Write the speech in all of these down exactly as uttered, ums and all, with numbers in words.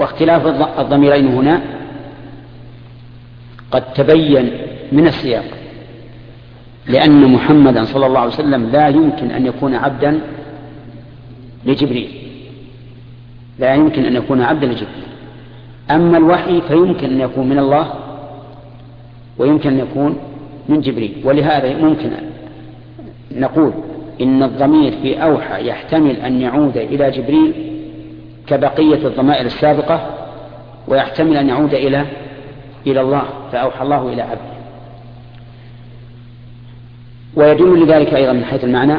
واختلاف الضميرين هنا قد تبين من السياق، لأن محمدا صلى الله عليه وسلم لا يمكن أن يكون عبدا لجبريل، لا يمكن أن يكون عبدا لجبريل. أما الوحي فيمكن أن يكون من الله ويمكن أن يكون من جبريل. ولهذا ممكن نقول إن الضمير في أوحى يحتمل أن يعود إلى جبريل كبقية الضمائر السابقة، ويحتمل أن يعود إلى إلى الله، فأوحى الله إلى عبده. ويدل لذلك أيضا من حيث المعنى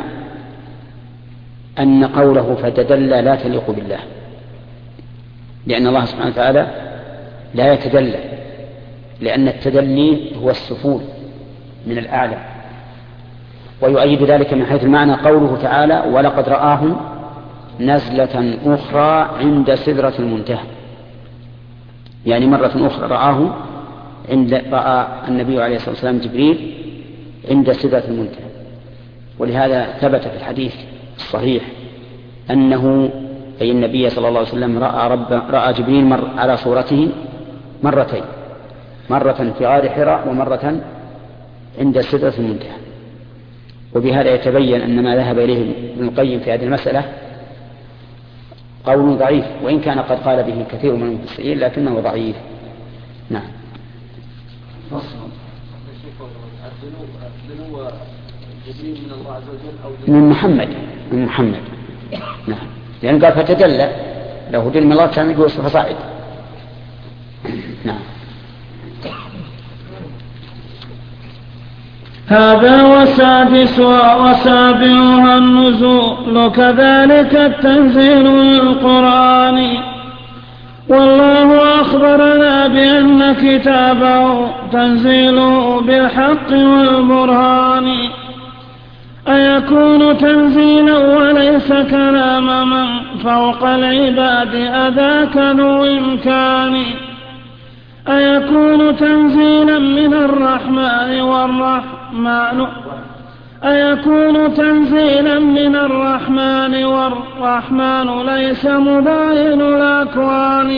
أن قوله فتدلى لا تليق بالله، لأن الله سبحانه وتعالى لا يتدلى، لأن التدلي هو السفول من الأعلى. ويؤيد ذلك من حيث المعنى قوله تعالى ولقد رآه نزلة أخرى عند سدرة المنتهى، يعني مرة أخرى رآه عند رأى النبي عليه الصلاة والسلام جبريل عند سدرة المنتهى. ولهذا ثبت في الحديث الصحيح أنه أي النبي صلى الله عليه وسلم رأى, رب رأى جبريل مر على صورته مرتين، مرة في غار حراء ومرة عند سدرة المنتهى. وبهذا يتبين أن ما ذهب إليه ابن القيم في هذه المسألة قول ضعيف، وإن كان قد قال به كثير من المفسرين لكنه ضعيف. نعم. من محمد من محمد نعم، لأن قال فتدلى له دل من الله كان يقول فصاعد. نعم. هذا وسادسها وسابعها النزول، كذلك التنزيل للقرآن. والله أخبرنا بأن كتابه تنزيله بالحق والبرهان. أيكون تنزيلا وليس كلام من فوق العباد أذاك ذو إمكان. أيكون تنزيلا من الرحمن والرحمن أيكون تنزيلا من الرحمن والرحمن ليس مباين الأكوان.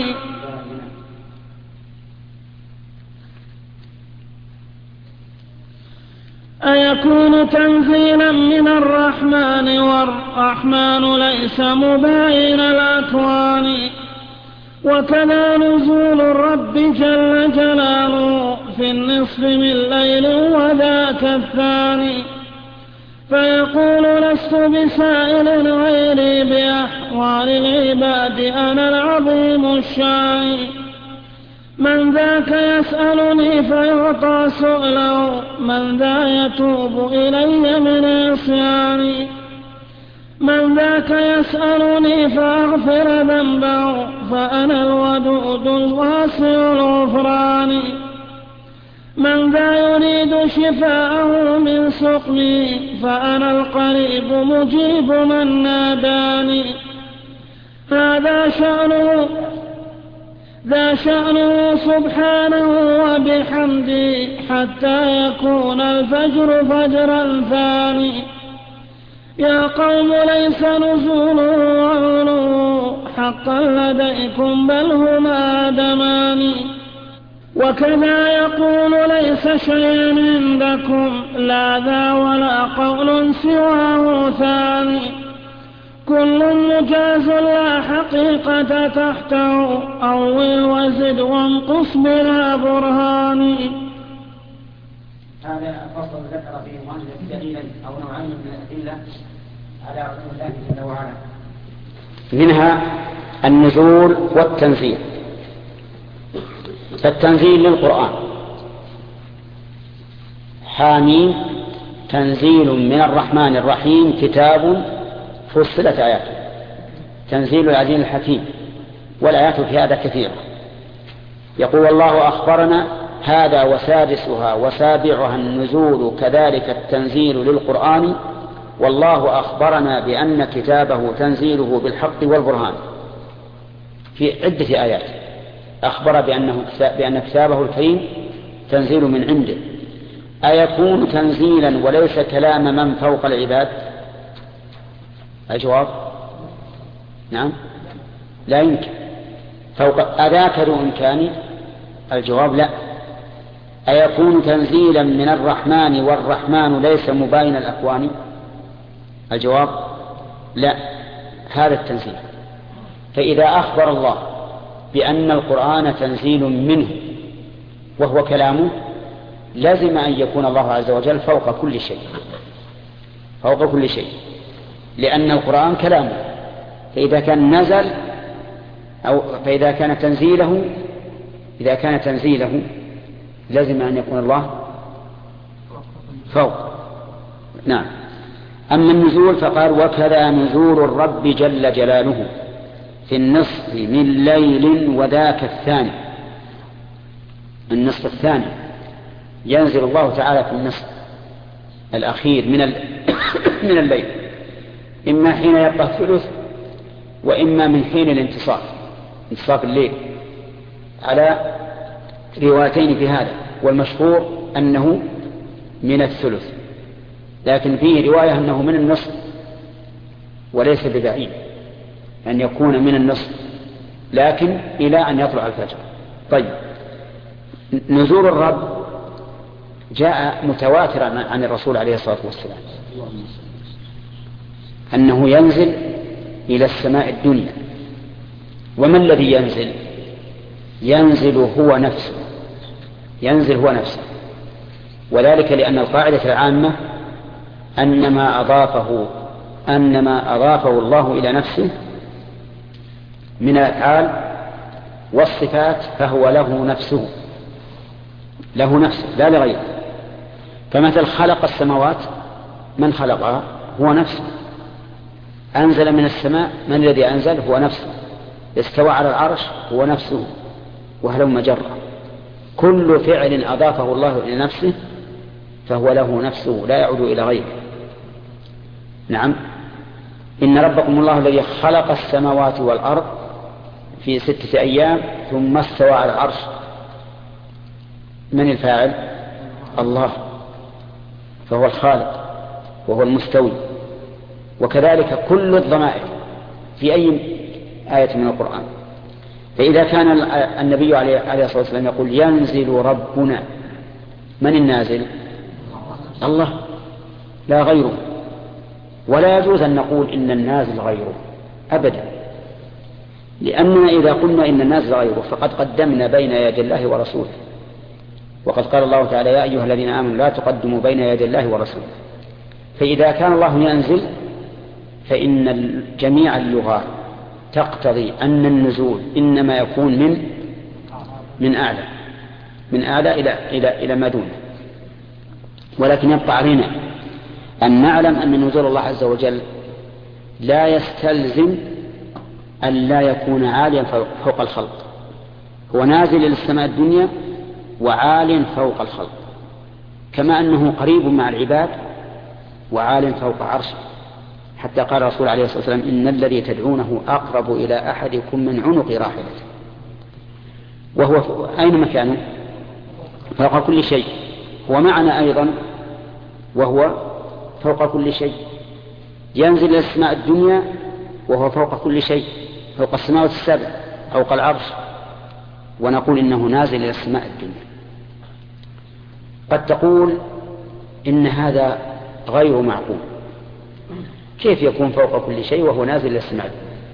أيكون تنزيلا من الرحمن والرحمن ليس مباين الأكوان. وكذا نزول الرب جل جلاله في النصف من ليل وذاك الثاني، فيقول لست بسائل غيري بأحوال العباد أنا العظيم الشان. من ذاك يسألني فيعطى سؤله، من ذا يتوب إلي من عصياني. من ذاك يسألني فأغفر ذنبه فأنا الودود الواسع الغفران. من ذا يريد شفاءه من سقمي فأنا القريب مجيب من ناداني. هذا شأنه ذا شأنه سبحانه وبحمده حتى يكون الفجر فجرا ثاني. يا قوم ليس نزوله وعلوه حقا لديكم بل هما دمان. وكذا يقول ليس شيء عندكم لا ذا ولا قول سواه ثاني. كل مجاز لا حقيقة تحته أول وزد وانقص بلا برهان. هذا فصل ذكر فيه المؤلف دليلا أو نوعين من الأدلة على علو الله جل وعلا، منها النزول والتنزيل. فالتنزيل للقرآن حامين تنزيل من الرحمن الرحيم كتاب فصلت آياته، تنزيل العزيز الحكيم. والآيات في هذا كثيرة. يقول الله أخبرنا هذا وسادسها وسابعها النزول كذلك التنزيل للقرآن. والله أخبرنا بأن كتابه تنزيله بالحق والبرهان في عدة آيات. أخبر بأنه بأن كتابه الكريم تنزيل من عنده. أيكون تنزيلا وليس كلام من فوق العباد؟ الجواب نعم، لا يمكن. فوق أذاك ذو إمكان؟ الجواب لا. أيكون تنزيلا من الرحمن والرحمن ليس مباين الأكوان؟ الجواب لا، هذا التنزيل. فإذا أخبر الله بأن القرآن تنزيل منه وهو كلامه، لازم أن يكون الله عز وجل فوق كل شيء، فوق كل شيء، لأن القرآن كلامه. فإذا كان نزل أو فإذا كان تنزيله إذا كان تنزيله لازم أن يكون الله فوق. نعم. أما النزول فقال: وكذا نزول الرب جل جلاله في النصف من ليل وذاك الثاني. النصف الثاني ينزل الله تعالى في النصف الأخير من من الليل، إما حين يبقى الثلث وإما من حين الانتصاف، انتصاف الليل، على روايتين في هذا، والمشهور أنه من الثلث، لكن فيه رواية أنه من النصف، وليس ببعيد أن يكون من النصف، لكن إلى أن يطلع الفجر. طيب، نزول الرب جاء متواترا عن الرسول عليه الصلاة والسلام أنه ينزل إلى السماء الدنيا. وما الذي ينزل؟ ينزل هو نفسه، ينزل هو نفسه، وذلك لأن القاعدة العامة أن ما أضافه أن ما أضافه الله إلى نفسه من الأفعال والصفات فهو له نفسه، له نفسه لا لغيره. فمثل خلق السماوات، من خلقها؟ هو نفسه. أنزل من السماء، من الذي أنزل؟ هو نفسه. استوى على العرش، هو نفسه، وهلم جرا. كل فعل أضافه الله إلى نفسه فهو له نفسه لا يعود إلى غيره. نعم. إن ربكم الله الذي خلق السماوات والأرض في ستة أيام ثم استوى على العرش. من الفاعل؟ الله، فهو الخالق وهو المستوي. وكذلك كل الضمائر في أي آية من القرآن. فإذا كان النبي عليه الصلاة والسلام يقول ينزل ربنا، من النازل؟ الله لا غيره. ولا يجوز أن نقول إن النازل غيره أبدا، لأننا إذا قلنا إن النازل غيره فقد قدمنا بين يدي الله ورسوله، وقد قال الله تعالى: يا أيها الذين آمنوا لا تقدموا بين يدي الله ورسوله. فإذا كان الله ينزل فإن جميع اللغات تقتضي أن النزول إنما يكون من من أعلى من أعلى إلى إلى إلى ما دونه. ولكن يبقى علينا أن نعلم أن نزول الله عز وجل لا يستلزم أن لا يكون عاليا فوق الخلق. هو نازل إلى السماء الدنيا وعال فوق الخلق، كما أنه قريب مع العباد وعال فوق عرشه. حتى قال الرسول عليه الصلاة والسلام: إن الذي تدعونه أقرب إلى أحدكم من عنق راحلته. وهو أين مكانه؟ فوق كل شيء. هو معنا أيضا وهو فوق كل شيء. ينزل إلى السماء الدنيا وهو فوق كل شيء، فوق السماوات السبع، فوق العرش، ونقول إنه نازل إلى السماء الدنيا. قد تقول إن هذا غير معقول، كيف يكون فوق كل شيء وهو نازل إلى السماء؟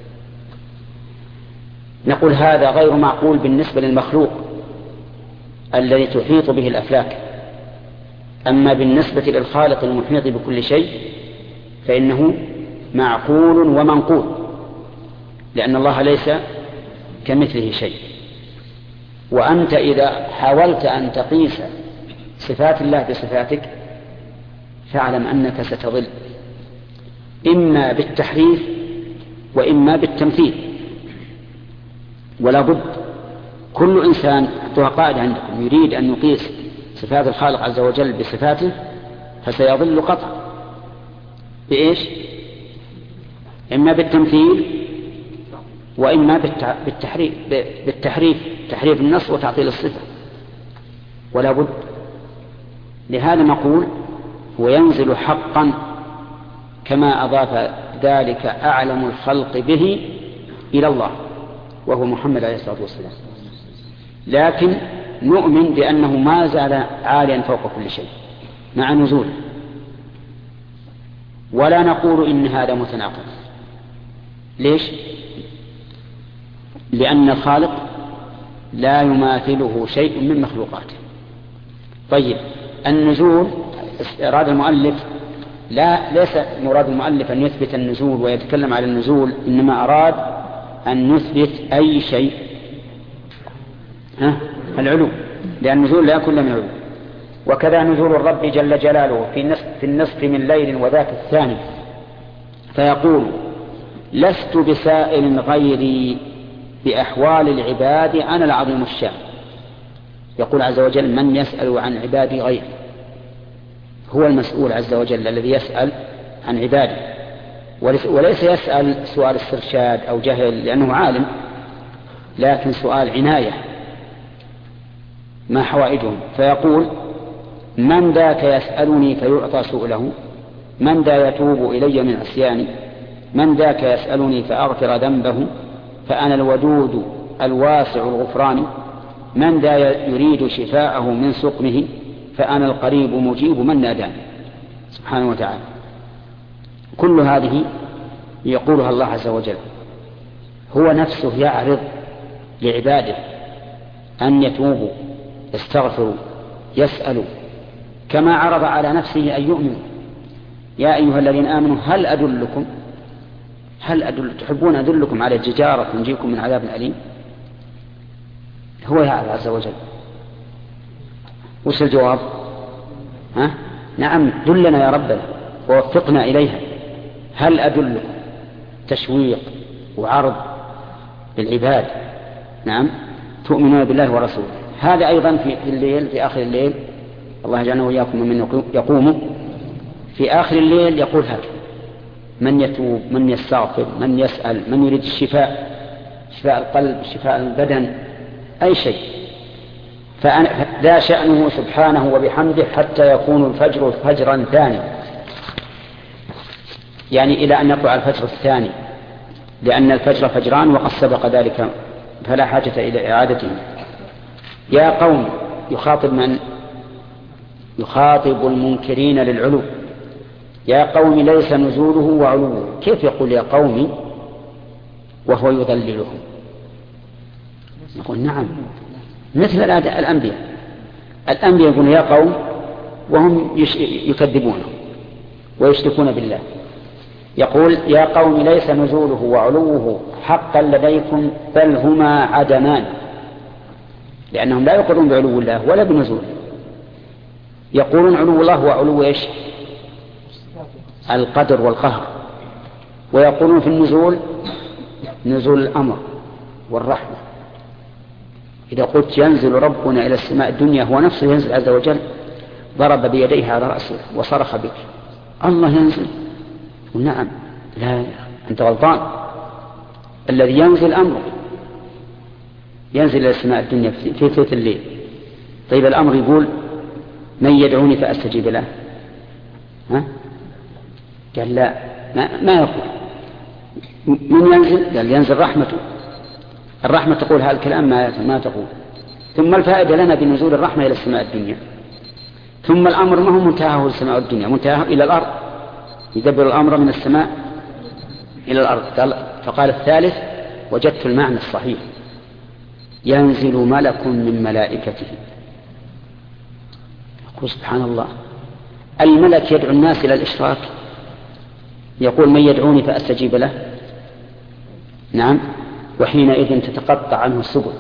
نقول هذا غير معقول بالنسبة للمخلوق الذي تحيط به الأفلاك. أما بالنسبة للخالق المحيط بكل شيء فإنه معقول ومنقول، لأن الله ليس كمثله شيء. وأنت إذا حاولت أن تقيس صفات الله بصفاتك فاعلم أنك ستضل، إما بالتحريف وإما بالتمثيل. ولا بد كل إنسان، حطوها قاعدة عندكم، يريد أن يقيس صفات الخالق عز وجل بصفاته فسيضل قطعا. بإيش؟ إما بالتمثيل وإما بالتحريف بالتحريف تحريف النص وتعطيل الصفة. ولا بد. لهذا نقول هو ينزل حقا كما أضاف ذلك أعلم الخلق به إلى الله، وهو محمد عليه الصلاة والسلام، لكن نؤمن بأنه ما زال عاليا فوق كل شيء مع نزوله، ولا نقول إن هذا متناقض. ليش؟ لأن الخالق لا يماثله شيء من مخلوقاته. طيب، النزول أراد المؤلف، لا ليس مراد المؤلف أن يثبت النزول ويتكلم على النزول، إنما أراد أن يثبت أي شيء، ها؟ العلو، لأن النزول لا يكون من علو. وكذا نزول الرب جل جلاله في النصف, في النصف من ليل وذاك الثاني، فيقول: لست بسائل غيري بأحوال العباد أنا العظيم الشان. يقول عز وجل: من يسأل عن عبادي غيري؟ هو المسؤول عز وجل الذي يسأل عن عباده، وليس يسأل سؤال استرشاد أو جهل لأنه عالم، لكن سؤال عناية ما حوائجهم. فيقول: من ذاك يسألني فيعطى سؤله؟ من ذا يتوب إلي من عصياني؟ من ذاك يسألني فأغفر ذنبه؟ فأنا الودود الواسع الغفران. من ذا يريد شفاءه من سقمه؟ فأنا القريب مجيب من ناداني. سبحانه وتعالى. كل هذه يقولها الله عز وجل، هو نفسه يعرض لعباده أن يتوبوا، يستغفروا، يسألوا، كما عرض على نفسه أن يؤمنوا: يا أيها الذين آمنوا هل أدلكم هل أدل تحبون أدلكم على التجارة تنجيكم من عذاب أليم؟ هو يعرض عز وجل. وش الجواب؟ ها؟ نعم، دلنا يا ربنا ووفقنا إليها. هل أدلكم تشويق وعرض للعباد، نعم، تؤمنون بالله ورسوله. هذا أيضا في الليل، في آخر الليل، الله يجعلنا وإياكم من يقوم في آخر الليل يقول هكذا: من يتوب، من يستغفر، من يسأل، من يريد الشفاء، شفاء القلب، شفاء البدن، أي شيء. فذا شأنه سبحانه وبحمده حتى يكون الفجر فجرا ثاني، يعني إلى أن يطلع الفجر الثاني، لأن الفجر فجران وقد سبق ذلك فلا حاجة إلى إعادته. يا قوم، يخاطب من؟ يخاطب المنكرين للعلو. يا قوم ليس نزوله وعلوه. كيف يقول يا قوم وهو يضللهم؟ نقول نعم، مثل الأنبياء. الأنبياء يقول يا قوم وهم يكذبونه ويشركون بالله. يقول يا قوم ليس نزوله وعلوه حقا لديكم بل هما عدمان، لأنهم لا يقرون بعلو الله ولا بنزوله. يقولون علو الله وعلو إيش؟ القدر والقهر. ويقولون في النزول نزول الأمر والرحمة. إذا قلت ينزل ربنا إلى السماء الدنيا، هو نفسه ينزل عز وجل، ضرب بيديه على رأسه وصرخ بك: الله ينزل. نعم، لا، أنت غلطان. الذي ينزل أمره، ينزل إلى السماء الدنيا في ثلث الليل. طيب الأمر يقول من يدعوني فأستجيب له؟ ها؟ قال لا، ما, ما يقول. من ينزل؟ قال ينزل رحمته. الرحمة تقول هذا الكلام ما, ما تقول. ثم الفائدة لنا بنزول الرحمة إلى السماء الدنيا. ثم الأمر ما هو منتهاه السماء الدنيا، منتهاه إلى الأرض، يدبر الأمر من السماء إلى الأرض. فقال الثالث: وجدت المعنى الصحيح، ينزل ملك من ملائكته. يقول سبحان الله، الملك يدعو الناس إلى الإشراك، يقول من يدعوني فأستجيب له. نعم، وحينئذ تتقطع عنه السبل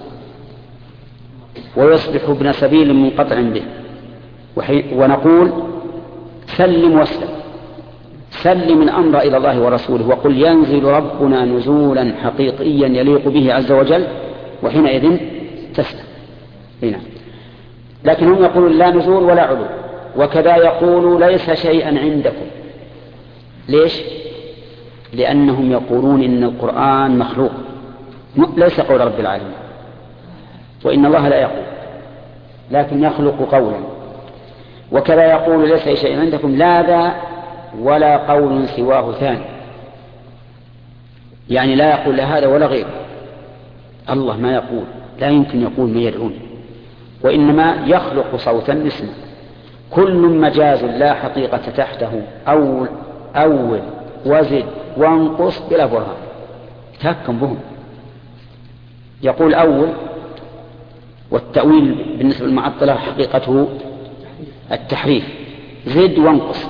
ويصبح ابن سبيل منقطع به. ونقول سلم واسلم، سلم الأمر إلى الله ورسوله، وقل ينزل ربنا نزولا حقيقيا يليق به عز وجل، وحينئذ تسلم. هنا لكن هم يقولون لا نزول ولا علو. وكذا يقول ليس شيئا عندكم. ليش؟ لأنهم يقولون إن القرآن مخلوق، ليس قول رب العالمين، وإن الله لا يقول لكن يخلق قولا. وكذا يقول ليس شيء عندكم، لا ذا ولا قول سواه ثاني، يعني لا يقول لا هذا ولا غيره. الله ما يقول، لا يمكن يقول من يدعون، وإنما يخلق صوتا نسمع. كل مجاز لا حقيقة تحته، أول أول وزد وانقص بلا برهان، تهكم بهم. يقول أول، والتأويل بالنسبة للمعطلة حقيقته التحريف، زد وانقص.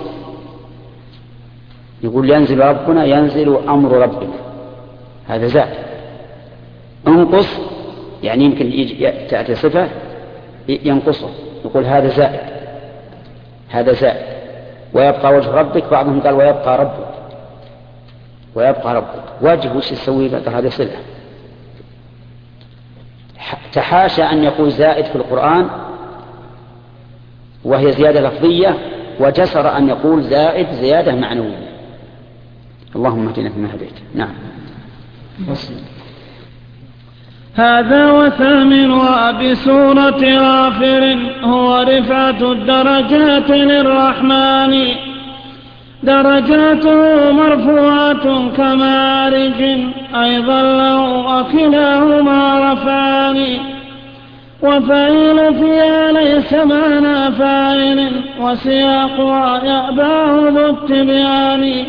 يقول ينزل ربنا، ينزل أمر ربنا، هذا زاد. انقص يعني يمكن تأتي صفة ينقصه، يقول هذا زائد، هذا زائد. ويبقى وجه ربك، بعضهم قال ويبقى ربك، ويبقى ربك وجه وش يسوي بعد هذه صلة. تحاشى أن يقول زائد في القرآن وهي زيادة لفظية، وجسر أن يقول زائد زيادة معنوية. اللهم اهدنا فيما هديت. نعم. هذا وثامنها بسورة غافر هو رفعة الدرجات للرحمن، درجاته مرفوعة كمعارج أيضا له وكلاهما رفعان، وفعيل فيها ليس معنى فاعل وسياقها يأباه ذو التبيان،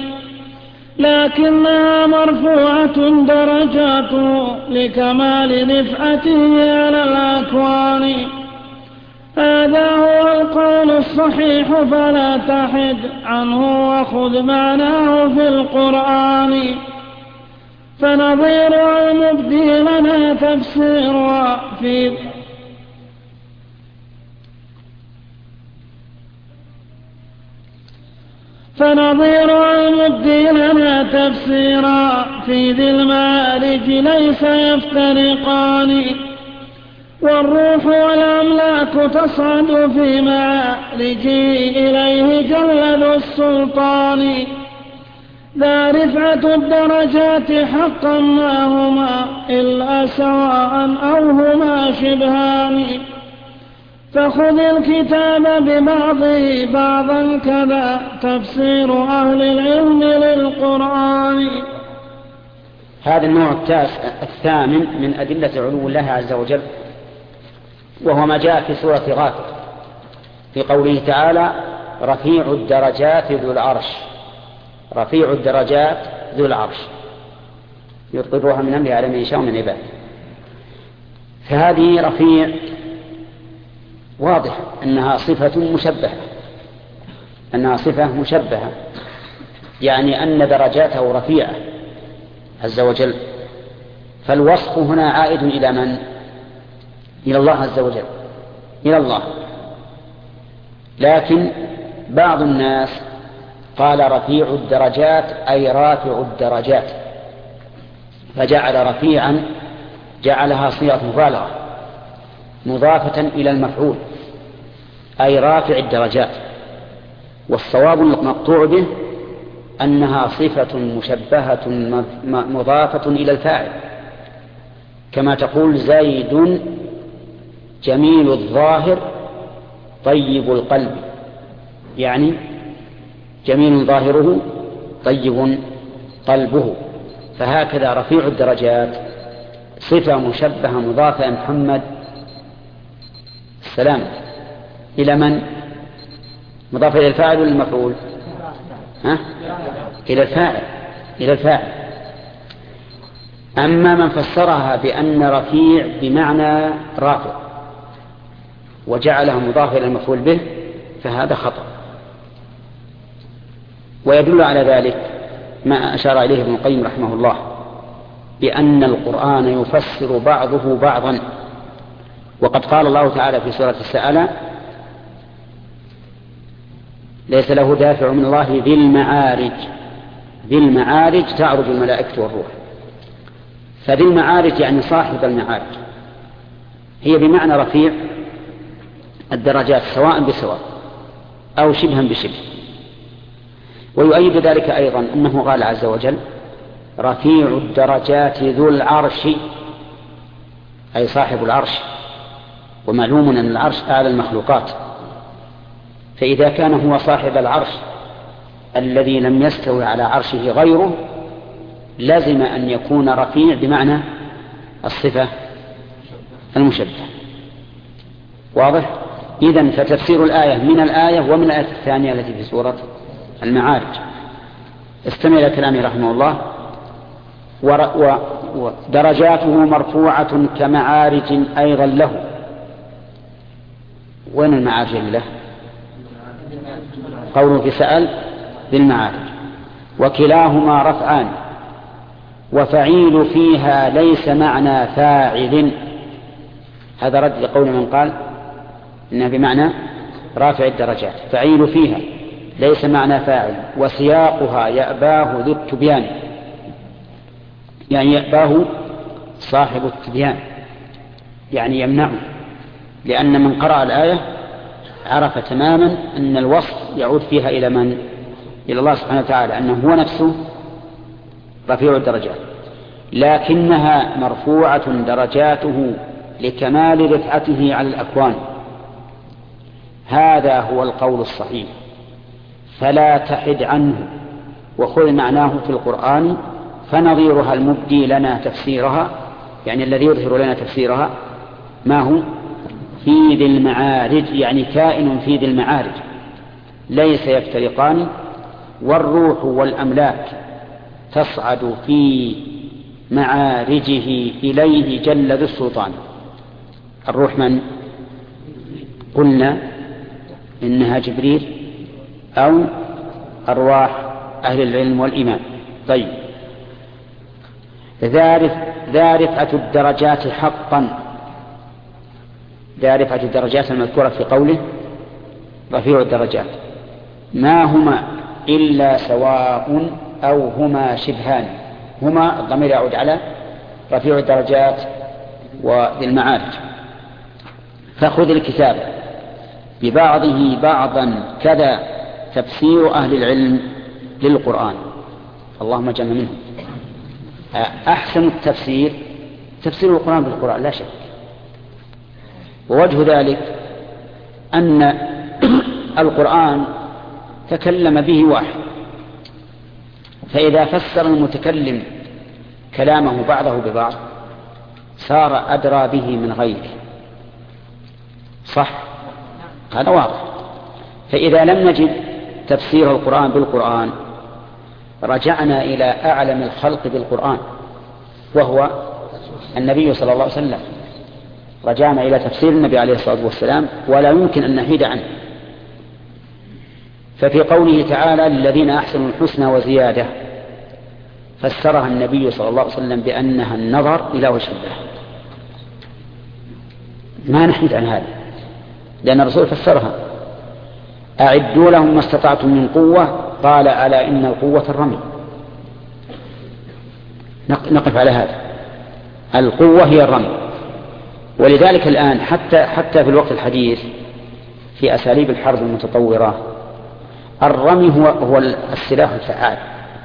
لكنها مرفوعة درجاته لكمال رفعته على الأكوان. هذا هو القول الصحيح فلا تحد عنه وخذ معناه في القرآن، فنظير المبدي لنا تفسيرها في فنظير المبدي لنا تفسيرا في ذي المعارج ليس يفترقان، والروح والأملاك تصعد في معارجه إليه جل ذو السلطان، ذا رفعة الدرجات حقا ما هما إلا سواء أو هما شبهان، فخذ الكتاب ببعضه بعضا كذا تفسير أهل العلم للقرآن. هذا النوع الثامن من أدلة علو الله عز وجل، وهو ما جاء في سورة غافر في قوله تعالى رفيع الدرجات ذو العرش، رفيع الدرجات ذو العرش يلقي الروح من أمره على من يشاء من عباده. فهذه رفيع واضح أنها صفة مشبهة، أنها صفة مشبهة، يعني أن درجاته رفيعة عز وجل. فالوصف هنا عائد إلى من؟ إلى الله عز وجل، إلى الله. لكن بعض الناس قال رفيع الدرجات أي رافع الدرجات، فجعل رفيعا جعلها صيغة مبالغة مضافة إلى المفعول، أي رافع الدرجات. والصواب المقطوع به أنها صفة مشبهة مضافة إلى الفاعل، كما تقول زيد جميل الظاهر طيب القلب، يعني جميل ظاهره طيب قلبه. فهكذا رفيع الدرجات صفة مشبهة مضافة محمد السلام إلى من؟ مضافة إلى الفاعل ولا المفعول؟ ها؟ إلى الفاعل، إلى الفاعل. أما من فسرها بأن رفيع بمعنى رافع وجعلها مضافة إلى المفعول به فهذا خطأ. ويدل على ذلك ما أشار إليه ابن القيم رحمه الله بأن القرآن يفسر بعضه بعضا. وقد قال الله تعالى في سورة السألة ليس له دافع من الله ذي المعارج، ذي المعارج تعرج الملائكة والروح. فذي المعارج يعني صاحب المعارج، هي بمعنى رفيع الدرجات سواء بسواء أو شبها بشبه. ويؤيد ذلك أيضا أنه قال عز وجل رفيع الدرجات ذو العرش، أي صاحب العرش. ومعلوم أن العرش أعلى المخلوقات، فإذا كان هو صاحب العرش الذي لم يستوي على عرشه غيره لازم أن يكون رفيع بمعنى الصفة المشبهة. واضح؟ إذن فتفسير الآية من الآية ومن الآية الثانية التي في سورة المعارج. استمع إلى كلامه رحمه الله: ودرجاته مرفوعة كمعارج أيضا له. وين المعارج له؟ قوله في سأل بالمعارج. وكلاهما رفعان، وفعيل فيها ليس معنى فاعل. هذا رد لقول من قال إنها بمعنى رافع الدرجات. فعيل فيها ليس معنى فاعل، وسياقها يأباه ذو التبيان، يعني يأباه صاحب التبيان، يعني يمنعه، لأن من قرأ الآية عرف تماما أن الوصف يعود فيها إلى من؟ إلى الله سبحانه وتعالى، أنه هو نفسه رفيع الدرجات، لكنها مرفوعة درجاته لكمال رفعته على الأكوان. هذا هو القول الصحيح، فلا تحد عنه، وخذ معناه في القرآن. فنظيرها المبدي لنا تفسيرها، يعني الذي يظهر لنا تفسيرها، ما هو؟ في ذي المعارج، يعني كائن في ذي المعارج، ليس يفترقان. والروح والأملاك تصعد في معارجه إليه جل ذو السلطان. الروح من؟ قلنا إنها جبريل أو أرواح أهل العلم والإيمان. طيب، ذا رفعة الدرجات حقا، ذا رفعة الدرجات المذكورة في قوله رفيع الدرجات، ما هما إلا سواء أو هما شبهان. هما الضمير يعود على رفيع الدرجات وذي المعارج. فخذ الكتاب ببعضه بعضا كذا تفسير أهل العلم للقرآن، اللهم اجعلنا منهم. أحسن التفسير تفسير القرآن بالقرآن لا شك. ووجه ذلك أن القرآن تكلم به واحد، فإذا فسر المتكلم كلامه بعضه ببعض صار أدرى به من غيره، صح؟ هذا واضح. فإذا لم نجد تفسير القرآن بالقرآن رجعنا إلى أعلم الخلق بالقرآن وهو النبي صلى الله عليه وسلم، رجعنا إلى تفسير النبي عليه الصلاة والسلام، ولا يمكن أن نحيد عنه. ففي قوله تعالى للذين أحسنوا الحسنى وزيادة فسرها النبي صلى الله عليه وسلم بأنها النظر إلى وجه الله. ما نحيد عن هذا، لأن الرسول فسرها: أعدوا لهم ما استطعتم من قوة، قال ألا إن القوة الرمي. نقف على هذا، القوة هي الرمي. ولذلك الآن حتى حتى في الوقت الحديث في أساليب الحرب المتطورة الرمي هو هو السلاح الفعال.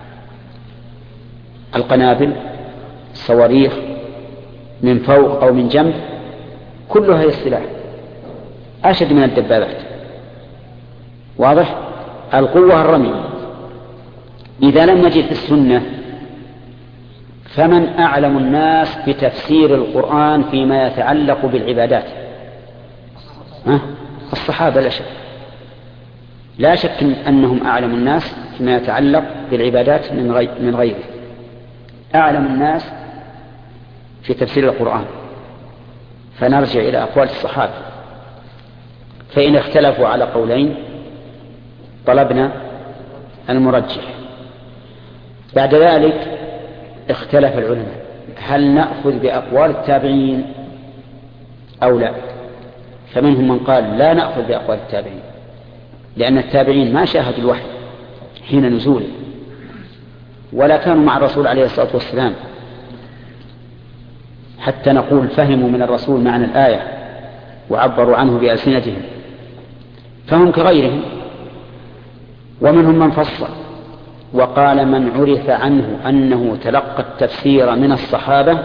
القنابل، الصواريخ من فوق أو من جنب، كلها هي السلاح، أشد من الدبابات. واضح؟ القوة الرمي. إذا لم نجد في السنة فمن أعلم الناس بتفسير القرآن فيما يتعلق بالعبادات؟ ها؟ الصحابة لا شك، لا شك أنهم أعلم الناس فيما يتعلق بالعبادات من غير من غيره. أعلم الناس في تفسير القرآن. فنرجع إلى أقوال الصحابة، فإن اختلفوا على قولين طلبنا المرجح. بعد ذلك اختلف العلماء هل نأخذ بأقوال التابعين أو لا. فمنهم من قال لا نأخذ بأقوال التابعين، لأن التابعين ما شاهدوا الوحي حين نزوله، ولا كانوا مع الرسول عليه الصلاة والسلام حتى نقول فهموا من الرسول معنى الآية وعبروا عنه بألسنتهم، فهم كغيرهم. ومنهم من فصل وقال من عرف عنه أنه تلقى التفسير من الصحابة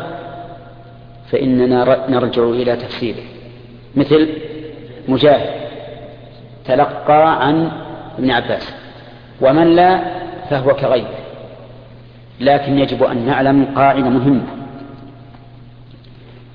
فإننا نرجع إلى تفسيره، مثل مجاهد تلقى عن ابن عباس، ومن لا فهو كغيره. لكن يجب أن نعلم قاعدة مهمة،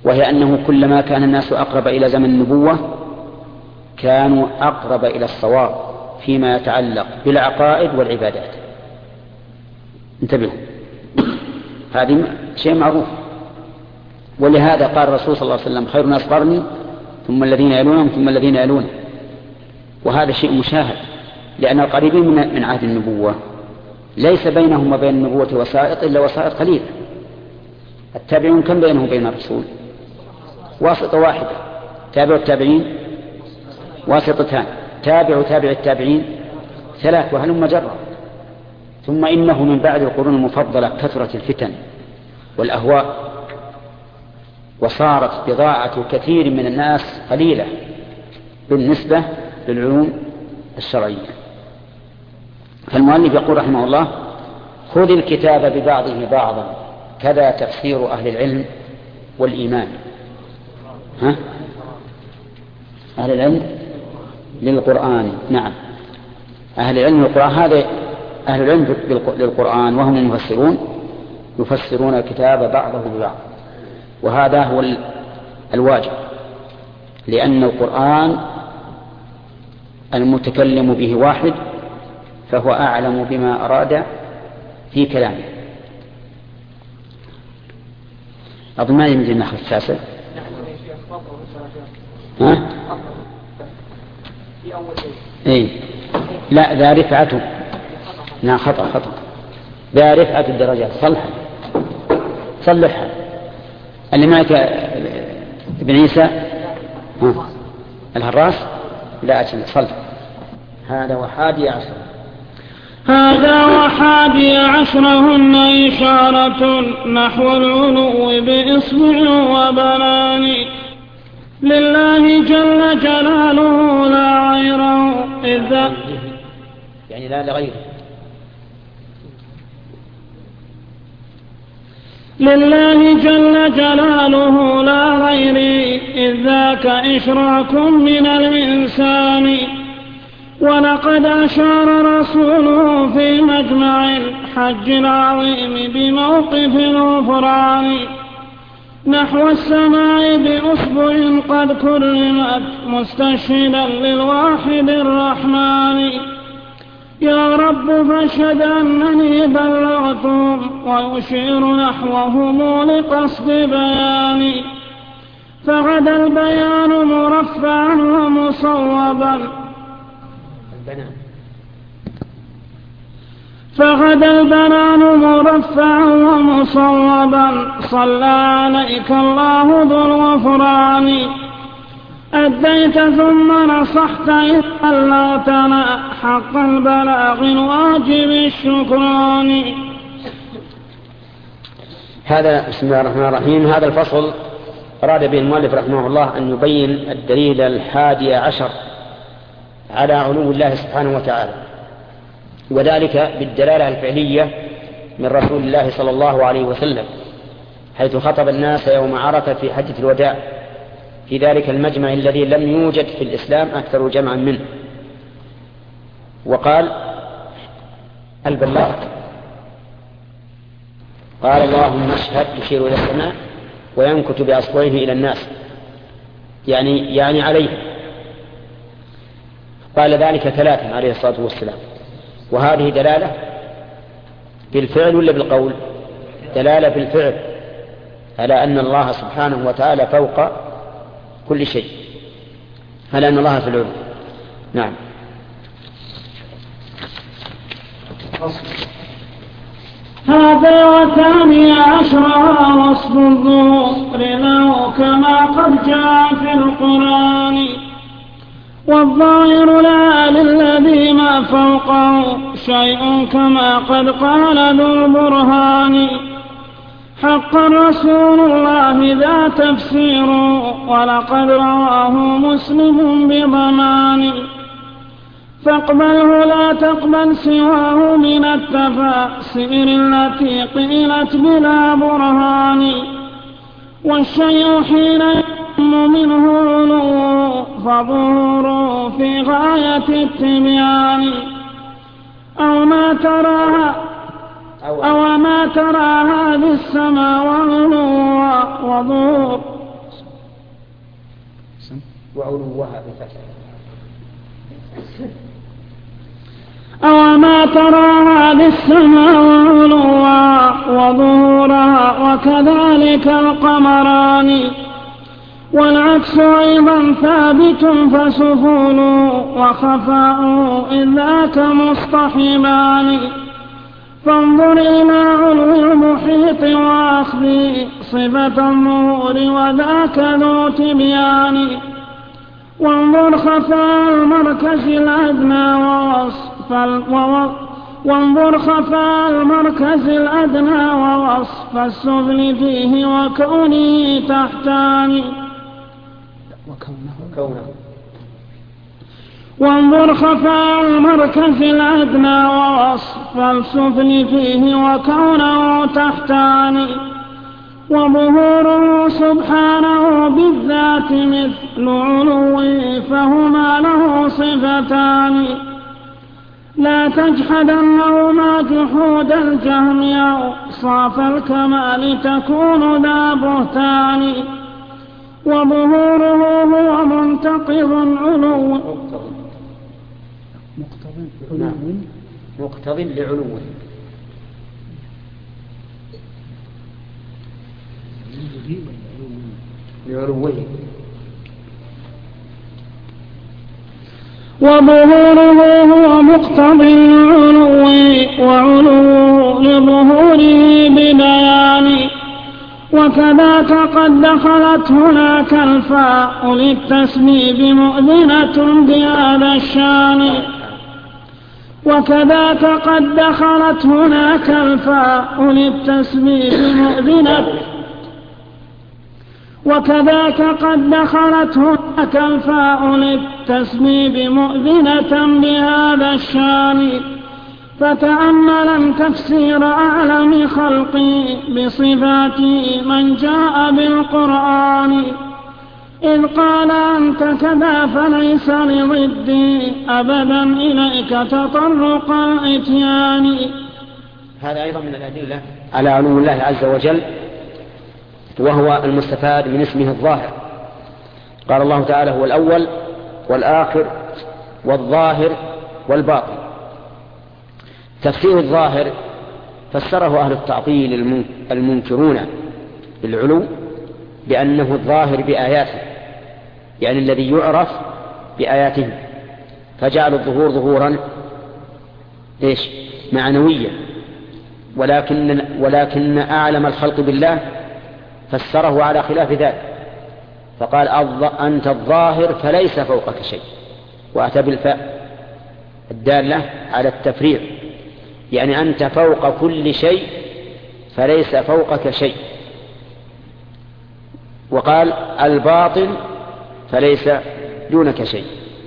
وهي أنه كلما كان الناس أقرب إلى زمن النبوة كانوا أقرب إلى الصواب فيما يتعلق بالعقائد والعبادات. انتبهوا، هذه شيء معروف. ولهذا قال الرسول صلى الله عليه وسلم: خير الناس قرني ثم الذين يلونهم ثم الذين يلونهم. وهذا شيء مشاهد، لأن القريبين من عهد النبوة ليس بينهم وبين النبوة وسائط إلا وسائط قليلة. التابعون كم بينهم وبين الرسول؟ واسطة واحدة. تابع التابعين واسطتان، تابع تابع التابعين ثلاث، وهلم جرا. ثم إنه من بعد القرون المفضلة كثرت الفتن والأهواء، وصارت بضاعة كثير من الناس قليلة بالنسبة للعلوم الشرعية. فالمؤلف يقول رحمه الله: خذ الكتاب ببعضه بعضا، كذا تفسير أهل العلم والإيمان. ها؟ أهل العلم للقرآن، نعم، أهل العلم للقرآن. هذا أهل العلم للقرآن وهم المفسرون يفسرون الكتاب بعضه ببعض، وهذا هو الواجب، لأن القرآن المتكلم به واحد، فهو أعلم بما أراد في كلامه. أظن ما يمكن النحو التاسع. ها؟ إيه؟ لا، ذا رفعته. نعم، خطأ خطأ. ذا رفعة الدرجات. صلحها صلحها. اللي معك ابن عيسى؟ ها؟ الهراس؟ لا أجل. صلح. هذا وحادي عشر. هذا وحادي عشرهن إشارة نحو العلو بإصبع وبنان، لله جل جلاله لا غيره إذا يعني لا لغيره. لله جل جلاله لا غيره إذ ذاك إشراك من الإنسان. ولقد أشار رسوله في مجمع الحج العظيم بموقف الغفران نحو السماء بأصبع قد كلمت مستشهدا للواحد الرحمن. يا رب فاشهد أنني بلغتهم، ويشير نحوهم لقصد بياني. فغدا البيان مرفعا ومصوبا فغدا البنان مرفعا ومصوبا صلى عليك الله ذو الغفران. أديت ثم نصحت إذ بلغتنا حق البلاغ الواجب الشكران. هذا بسم الله الرحمن الرحيم. هذا الفصل أراد به المؤلف رحمه الله أن يبين الدليل الحادي عشر على علو الله سبحانه وتعالى، وذلك بالدلالة الفعلية من رسول الله صلى الله عليه وسلم، حيث خطب الناس يوم عرفة في حجة الوداع في ذلك المجمع الذي لم يوجد في الإسلام أكثر جمعا منه، وقال: البلاغ. قال: اللهم اشهد، يشير إلى السماء وينكت بأصبعه إلى الناس، يعني يعني عليه. قال ذلك ثلاثا عليه الصلاة والسلام. وهذه دلالة بالفعل ولا بالقول؟ دلالة بالفعل على أن الله سبحانه وتعالى فوق كل شيء، على أن الله في العلو. نعم. هذا وثاني عشر وصف الظهور له كما قد جاء في القرآن. والظاهر لا للذي ما فوقه شيء كما قد قال ذو البرهان. حقا رسول الله ذا تفسير، ولقد رواه مسلم بضمان. فاقبله لا تقبل سواه من التفاسير التي قيلت بلا برهان. والشيء حين يتم منه علو فظهوره في غاية التبيان. أو ما تراها أو ما ترى هذه السماء وعلوها وظهور وعلوها بفتح. أوما ترى هذه السماء علوا وظهورها وكذلك القمران، والعكس أيضا ثابت فسفول وخفاء إذ ذاك مصطحبان. فانظر إلى علو المحيط وأخذ صفة الظهور وذاك ذو تبيان، وانظر خفاء المركز الأدنى ووصف وانظر خفاء المركز الأدنى ووصف السفل فيه وكونه تحتان وكونه وانظر خفاء المركز الأدنى ووصف السفل فيه وكونه تحتان، وظهوره سبحانه بالذات مثل علوه فهما له صفتان. لا تجحدنهما جحود الجهم أوصاف الكمال تكون ذا بهتان. وظهوره هو منتقض علو مقتض لعلوه لعلوه وظهوره هو مقتض لعلوه وعلوه لظهوره ببيان. وكذاك قد دخلت هناك الفاء للتسبيب مؤذنة بهذا الشان. وكذاك قد دخلت هناك الفاء للتسبيب مؤذنة وكذاك قد دخلت هناك الفاء للتسبيب مؤذنة بهذا الشان. فتأملا تفسير أعلم خلقي بصفاته من جاء بالقرآن، إذ قال أنت كذا فليس لضدي أبدا إليك تطرق الإتيان. هذا أيضا من الأدلة على علو الله عز وجل، وهو المستفاد من اسمه الظاهر. قال الله تعالى هو الأول والآخر والظاهر والباطن. تفسير الظاهر فسره أهل التعطيل المنكرون بالعلو بأنه الظاهر بآياته، يعني الذي يعرف بآياته، فجعل الظهور ظهورا إيش معنويا. ولكن, ولكن أعلم الخلق بالله فسره على خلاف ذلك، فقال أنت الظاهر فليس فوقك شيء، وأتى بالفاء الدالة على التفريع، يعني أنت فوق كل شيء فليس فوقك شيء. وقال الباطن فليس دونك شيء.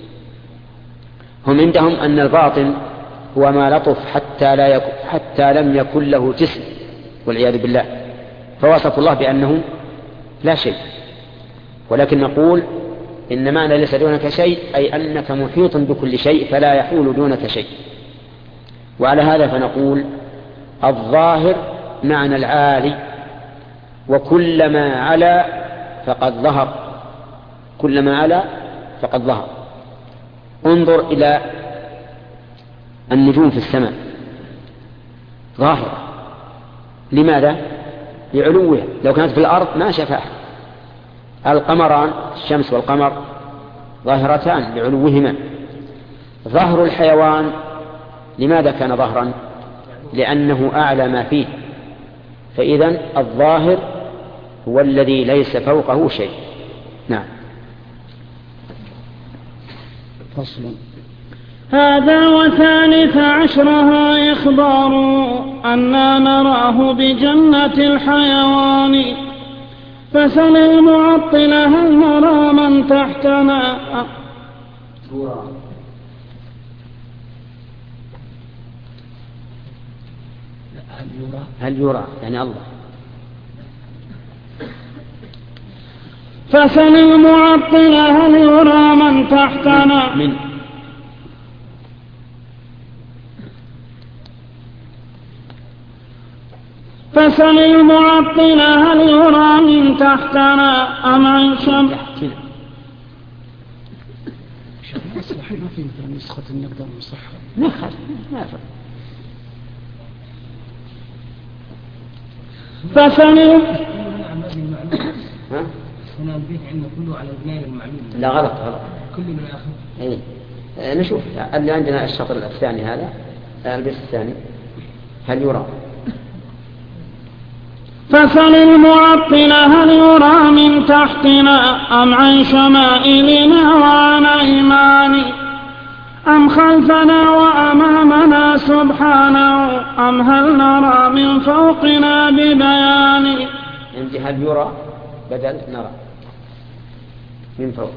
هم عندهم أن الباطن هو ما لطف حتى, لا يكن حتى لم يكن له جسم والعياذ بالله، فوصف الله بأنه لا شيء. ولكن نقول إن معنى ليس دونك شيء أي أنك محيط بكل شيء فلا يحول دونك شيء. وعلى هذا فنقول الظاهر معنى العالي، وكلما علا فقد ظهر، كلما علا فقد ظهر. انظر إلى النجوم في السماء ظاهرة، لماذا؟ لعلوها، لو كانت في الأرض ما شافها. القمران الشمس والقمر ظاهرتان لعلوهما. ظهر الحيوان لماذا كان ظهرا؟ لأنه أعلى ما فيه. فإذن الظاهر هو الذي ليس فوقه شيء. نعم. فصل. هذا وثالث عشرها إخبار أننا نراه بجنة الحيوان، فسل المعطل هل نرى من تحتنا. هل يرى يعني الله. فسل المعطل هل يرى من تحتنا من فسل المعطل هل يرى من تحتنا أم عن شمس ما في مثلا نسخة النقدر المصحح؟ لا خلاص ما فرق. فسلم ها؟ هنا البيت عندنا كله على بناء المعلوم. لا غلط غلط. كله من آخر. إيه. آه نشوف اللي عندنا الشطر الثاني هذا البيت الثاني هل يرى؟ فسل المعطل هل يرى من تحتنا أم عن شمائلنا وعن أيمان أم خلفنا وأمامنا سبحانه أم هل نرى من فوقنا ببيان. عندي هل يرى بدل نرى من فوق.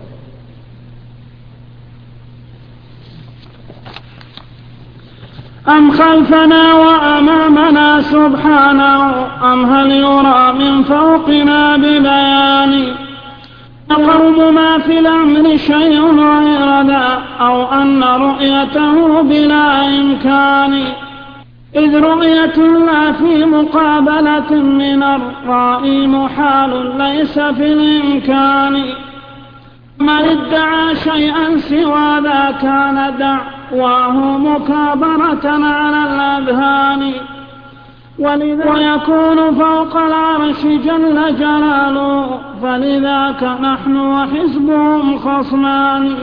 أم خلفنا وأمامنا سبحانه أم هل يرى من فوقنا ببيان. القوم ما في الأمر شيء غير ذا أو أن رؤيته بلا إمكان إذ رؤية لا في مقابلة من الرائي محال ليس في الإمكان. من ادعى شيئا سوى ذا كان دعواه مكابرة على الأذهان ويكون فوق العرش جل جلاله فلذاك نحن وحزبهم خصمان.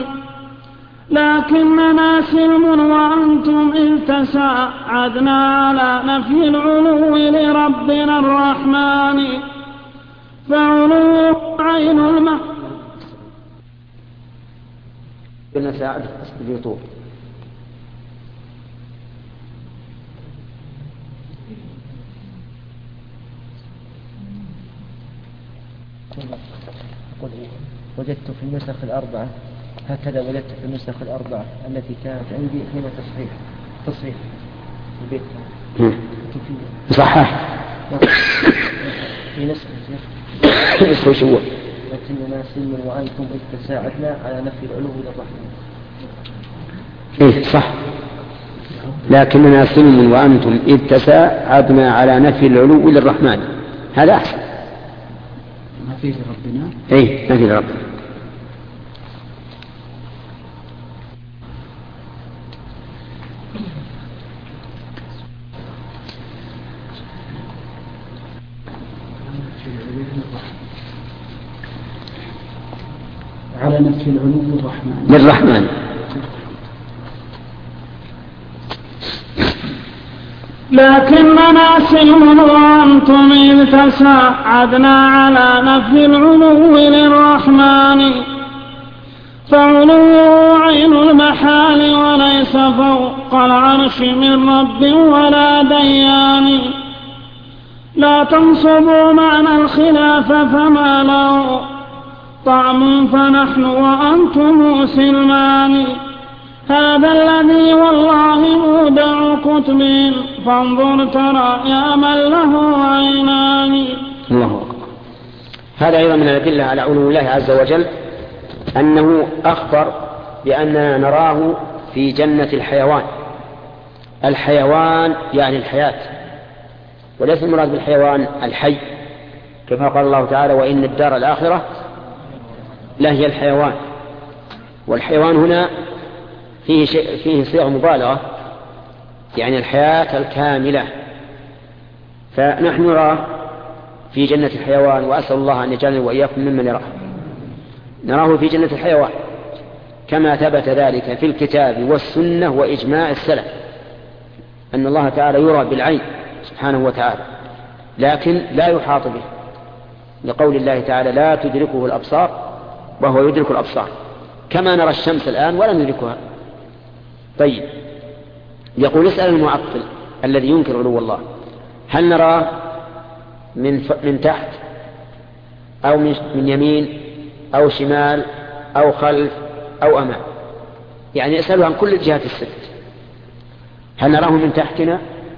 لكننا سلم وأنتم إذ تساعدنا على نفي العلو لربنا الرحمن فعلو عين الماء. قلنا ساعد بيطول. وجدت في النسخ الأربعة هكذا وجدت في النسخ الأربعة التي كانت عندي حين تصحيح تصحيح البيت صحح في نسخ اسمه شو لكننا سلم وأنتم إذ تساعدنا على نفي العلو للرحمن. إيه صح. لكننا سلم وأنتم إذ تساعدنا على نفي العلو للرحمن هذا أحسن. ما فيه لربنا. إيه ما فيه لربنا. على نفي العلو للرحمن للرحمن. لكننا سلم وأنتم إذ تساعدنا على نفي العلو للرحمن فعلو عين المحال وليس فوق العرش من رب ولا ديان. لا تنصبوا معنى الخلاف فما له طعم فنحن وأنتم سلمان. هذا الذي والله مودع كتب فانظر ترى يا من له عينان. الله أكبر. هذا أيضا من الأدلة على علو الله عز وجل أنه أخبر بأننا نراه في جنة الحيوان. الحيوان يعني الحياة وليس المراد بالحيوان الحي كما قال الله تعالى وإن الدار الآخرة لهي الحيوان. والحيوان هنا فيه, فيه صيغة مبالغة يعني الحياة الكاملة. فنحن نراه في جنة الحيوان وأسأل الله أن يجعلنا وإياكم ممن يراه. نراه في جنة الحيوان كما ثبت ذلك في الكتاب والسنة وإجماع السلف أن الله تعالى يرى بالعين سبحانه وتعالى لكن لا يحاط به لقول الله تعالى لا تدركه الأبصار وهو يدرك الأبصار كما نرى الشمس الآن ولا ندركها. طيب يقول اسأل المعطل الذي ينكر علو الله هل نراه من, ف... من تحت أو من... من يمين أو شمال أو خلف أو أمام يعني اسأله عن كل الجهات الست. هل نراه من تحتنا؟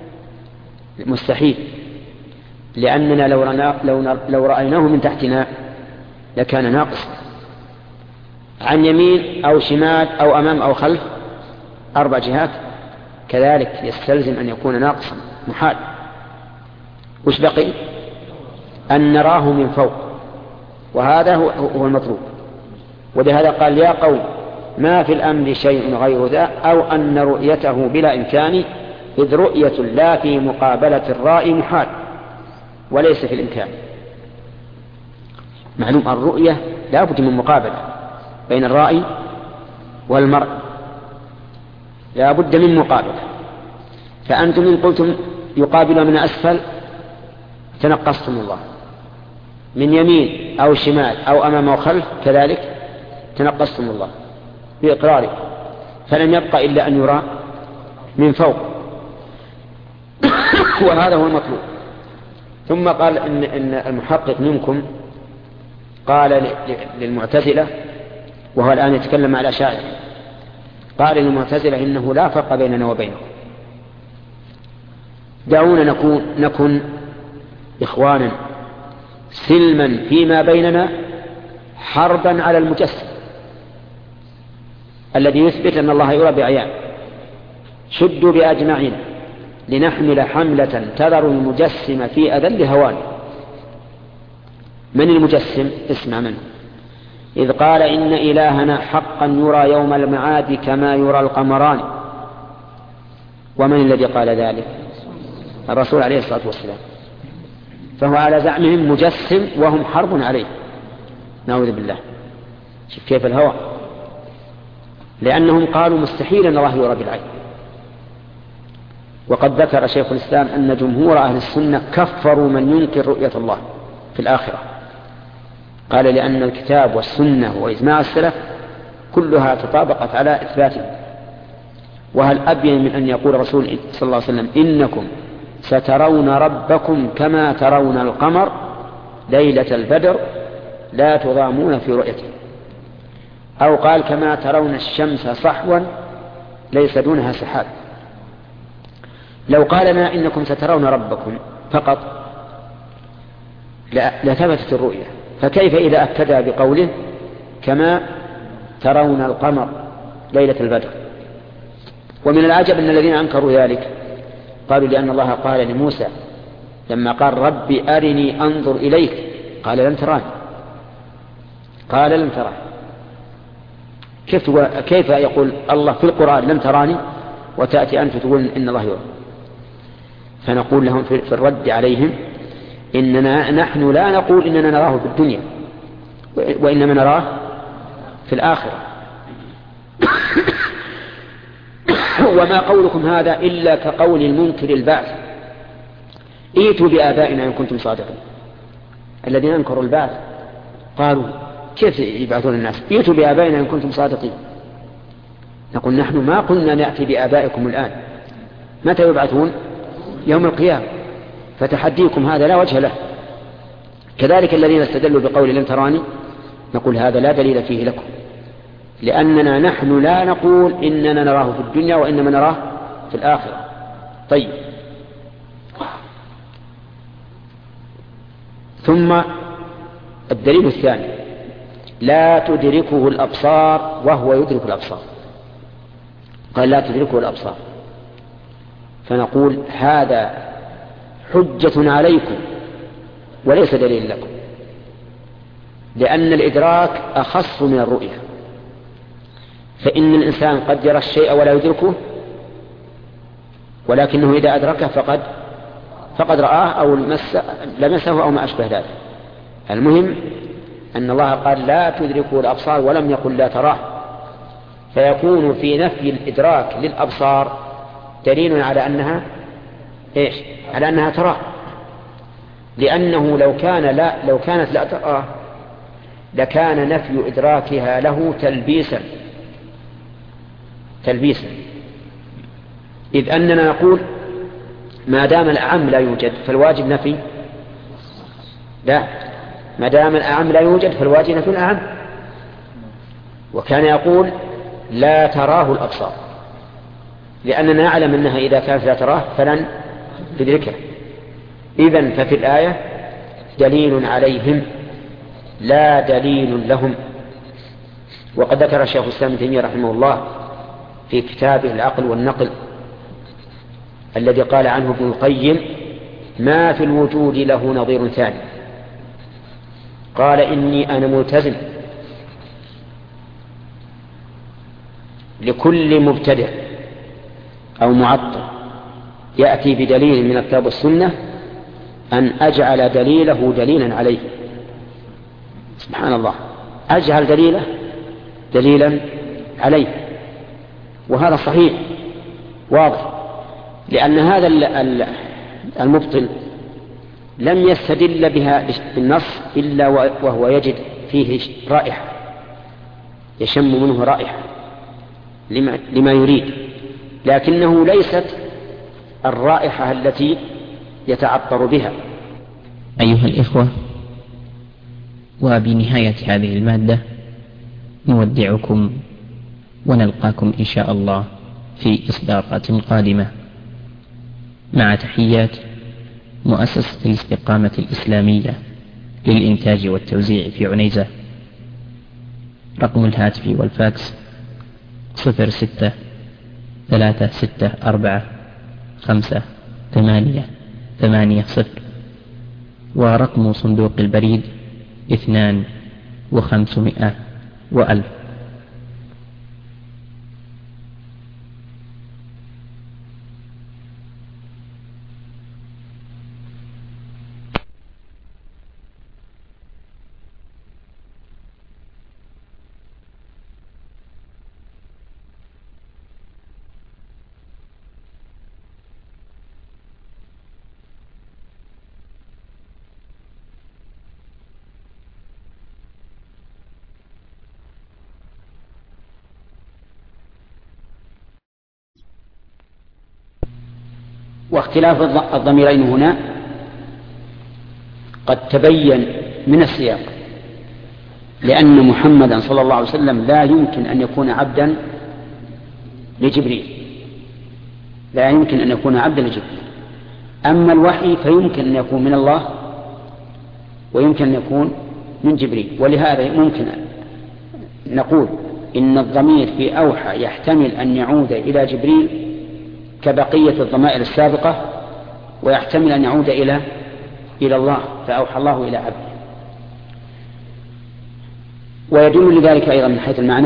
مستحيل لأننا لو, رنا... لو, ن... لو رأيناه من تحتنا لكان ناقصا. عن يمين أو شمال أو أمام أو خلف أربع جهات كذلك يستلزم أن يكون ناقصا محال. وش بقي؟ أن نراه من فوق وهذا هو المطلوب. ولهذا قال يا قوم ما في الأمر شيء غير ذا، أو أن رؤيته بلا إمكان، إذ رؤية لا في مقابلة الرائي محال وليس في الإمكان. معلوم الرؤية لا بد من مقابلة بين الرائي والمرء، لا بد من مقابلة. فأنتم إن قلتم يقابل من أسفل تنقصتم الله، من يمين أو شمال أو أمام أو خلف كذلك تنقصتم الله بإقراركم، فلم يبقى إلا أن يرى من فوق وهذا هو المطلوب. ثم قال إن, إن المحقق منكم قال للمعتزلة، وهو الآن يتكلم مع الأشاعرة، قال للمعتزلة إنه لا فرق بيننا وبينكم، دعونا نكون, نكون إخوانا سلما فيما بيننا، حربا على المجسم الذي يثبت أن الله يرى بعيان. شدوا بأجمعين لنحمل حملة تذر المجسم في أذل هوان. من المجسم؟ اسمع منه. إذ قال إن إلهنا حقا يرى يوم المعاد كما يرى القمران. ومن الذي قال ذلك؟ الرسول عليه الصلاة والسلام. فهو على زعمهم مجسم وهم حرب عليه، نعوذ بالله. شوف كيف الهوى، لأنهم قالوا مستحيل أن الله يرى بالعين. وقد ذكر شيخ الإسلام أن جمهور أهل السنة كفروا من ينكر رؤية الله في الآخرة، قال لأن الكتاب والسنة وإجماع السلف كلها تطابقت على إثباته. وهل أبين من أن يقول رسول صلى الله عليه وسلم إنكم سترون ربكم كما ترون القمر ليلة البدر لا تضامون في رؤيته، أو قال كما ترون الشمس صحوا ليس دونها سحاب. لو قالنا إنكم سترون ربكم فقط لثبتت الرؤية، فكيف إذا أكدها بقوله كما ترون القمر ليلة البدر؟ ومن العجب أن الذين أنكروا ذلك قالوا لأن الله قال لموسى لما قال ربي أرني أنظر إليك قال لن تراني، قال لن تراني. كيف, كيف يقول الله في القرآن لن تراني وتأتي أنت تقول إن الله يرى؟ فنقول لهم في الرد عليهم إننا نحن لا نقول إننا نراه في الدنيا، وإنما نراه في الآخرة. وما قولكم هذا إلا كقول المنكر البعث، ائتوا بآبائنا إن كنتم صادقين. الذين أنكروا البعث قالوا كيف يبعثون الناس؟ ائتوا بآبائنا إن كنتم صادقين. نقول نحن ما قلنا نأتي بآبائكم الآن، متى يبعثون؟ يوم القيامة. فتحديكم هذا لا وجه له. كذلك الذين استدلوا بقول لن تراني نقول هذا لا دليل فيه لكم، لأننا نحن لا نقول إننا نراه في الدنيا وإنما نراه في الآخرة. طيب، ثم الدليل الثاني لا تدركه الأبصار وهو يدرك الأبصار. قال لا تدركه الأبصار، فنقول هذا حجة عليكم وليس دليل لكم، لأن الإدراك أخص من الرؤية. فإن الإنسان قد يرى الشيء ولا يدركه، ولكنه إذا أدركه فقد فقد رآه أو لمسه أو ما أشبه ذلك. المهم أن الله قال لا تدركه الأبصار ولم يقل لا تراه، فيكون في نفي الإدراك للأبصار دليل على أنها إيش؟ على أنها تراه، لأنه لو كان لا لو كانت لا تراه لكان نفي إدراكها له تلبيسا تلبيسا إذ أننا نقول ما دام الأعم لا يوجد فالواجب نفي، لا، ما دام الأعم لا يوجد فالواجب نفي الأعم. وكان يقول لا تراه الأبصار، لأننا نعلم أنها إذا كانت لا تراه فلن تدركه. إذن ففي الآية دليل عليهم لا دليل لهم. وقد ذكر الشيخ الإسلام ابن تيمية رحمه الله في كتابه العقل والنقل الذي قال عنه ابن القيم ما في الوجود له نظير ثاني، قال إني أنا ملتزم لكل مبتدع أو معطل يأتي بدليل من الكتاب والسنة أن أجعل دليله دليلا عليه. سبحان الله، أجعل دليله دليلا عليه، وهذا صحيح واضح، لأن هذا المبطل لم يستدل بها بالنص إلا وهو يجد فيه رائحة، يشم منه رائحة لما, لما يريد، لكنه ليست الرائحة التي يتعطر بها. أيها الإخوة، وبنهاية هذه المادة نودعكم ونلقاكم إن شاء الله في إصدارات قادمة، مع تحيات مؤسسة الاستقامة الإسلامية للإنتاج والتوزيع في عنيزة. رقم الهاتف والفاكس صفر ستة ثلاثة ستة أربعة خمسة ثمانية ثمانية صفر، ورقم صندوق البريد اثنان وخمسمائة وألف. واختلاف الضميرين هنا قد تبين من السياق، لأن محمدا صلى الله عليه وسلم لا يمكن أن يكون عبدا لجبريل، لا يمكن أن يكون عبدا لجبريل. أما الوحي فيمكن أن يكون من الله ويمكن أن يكون من جبريل، ولهذا ممكن نقول إن الضمير في أوحى يحتمل أن يعود إلى جبريل كبقية الضمائر السابقة، ويحتمل أن يعود إلى إلى الله فأوحى الله إلى عبده. ويدل لذلك أيضا من حيث المعنى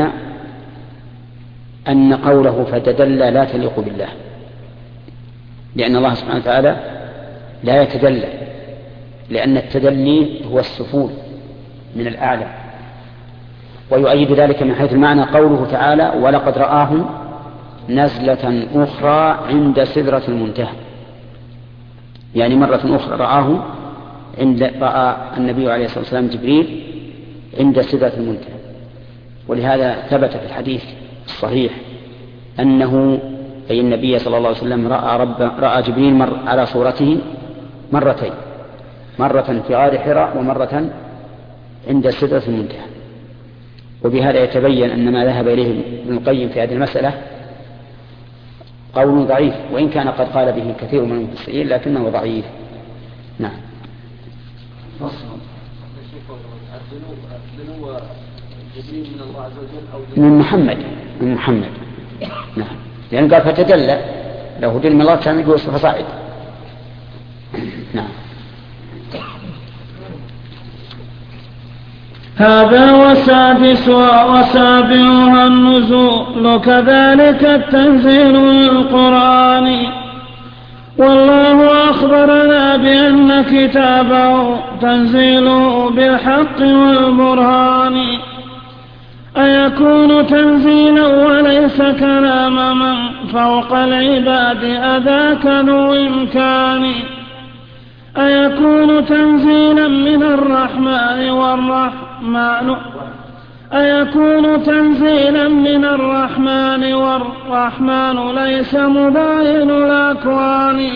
أن قوله فتدلى لا تليق بالله، لأن الله سبحانه وتعالى لا يتدلى، لأن التدلي هو السفول من الأعلى. ويؤيد ذلك من حيث المعنى قوله تعالى ولقد رآه نزلة أخرى عند سدرة المنتهى، يعني مرة أخرى رآه عند رأى النبي عليه الصلاة والسلام جبريل عند سدرة المنتهى. ولهذا ثبت في الحديث الصحيح أنه أي النبي صلى الله عليه وسلم رأى, رب رأى جبريل مر على صورته مرتين، مرة في غار حراء ومرة عند سدرة المنتهى. وبهذا يتبين أن ما ذهب إليه ابن القيم في هذه المسألة قول ضعيف، وإن كان قد قال به كثير من المفسرين لكنه ضعيف. نعم. من محمد من محمد نعم، لأن قال فتدلى له دل من الله كان يقول فصاعد. نعم. هذا وسادس وسابعها النزول، كذلك التنزيل للقرآن. والله أخبرنا بأن كتابه تنزيله بالحق والبرهان. أيكون تنزيلا وليس كلام من فوق العباد أذاك ذو إمكان؟ أيكون تنزيلا من الرحمن والرحمن أيكون تنزيلا من الرحمن والرحمن ليس مباين الأكوان؟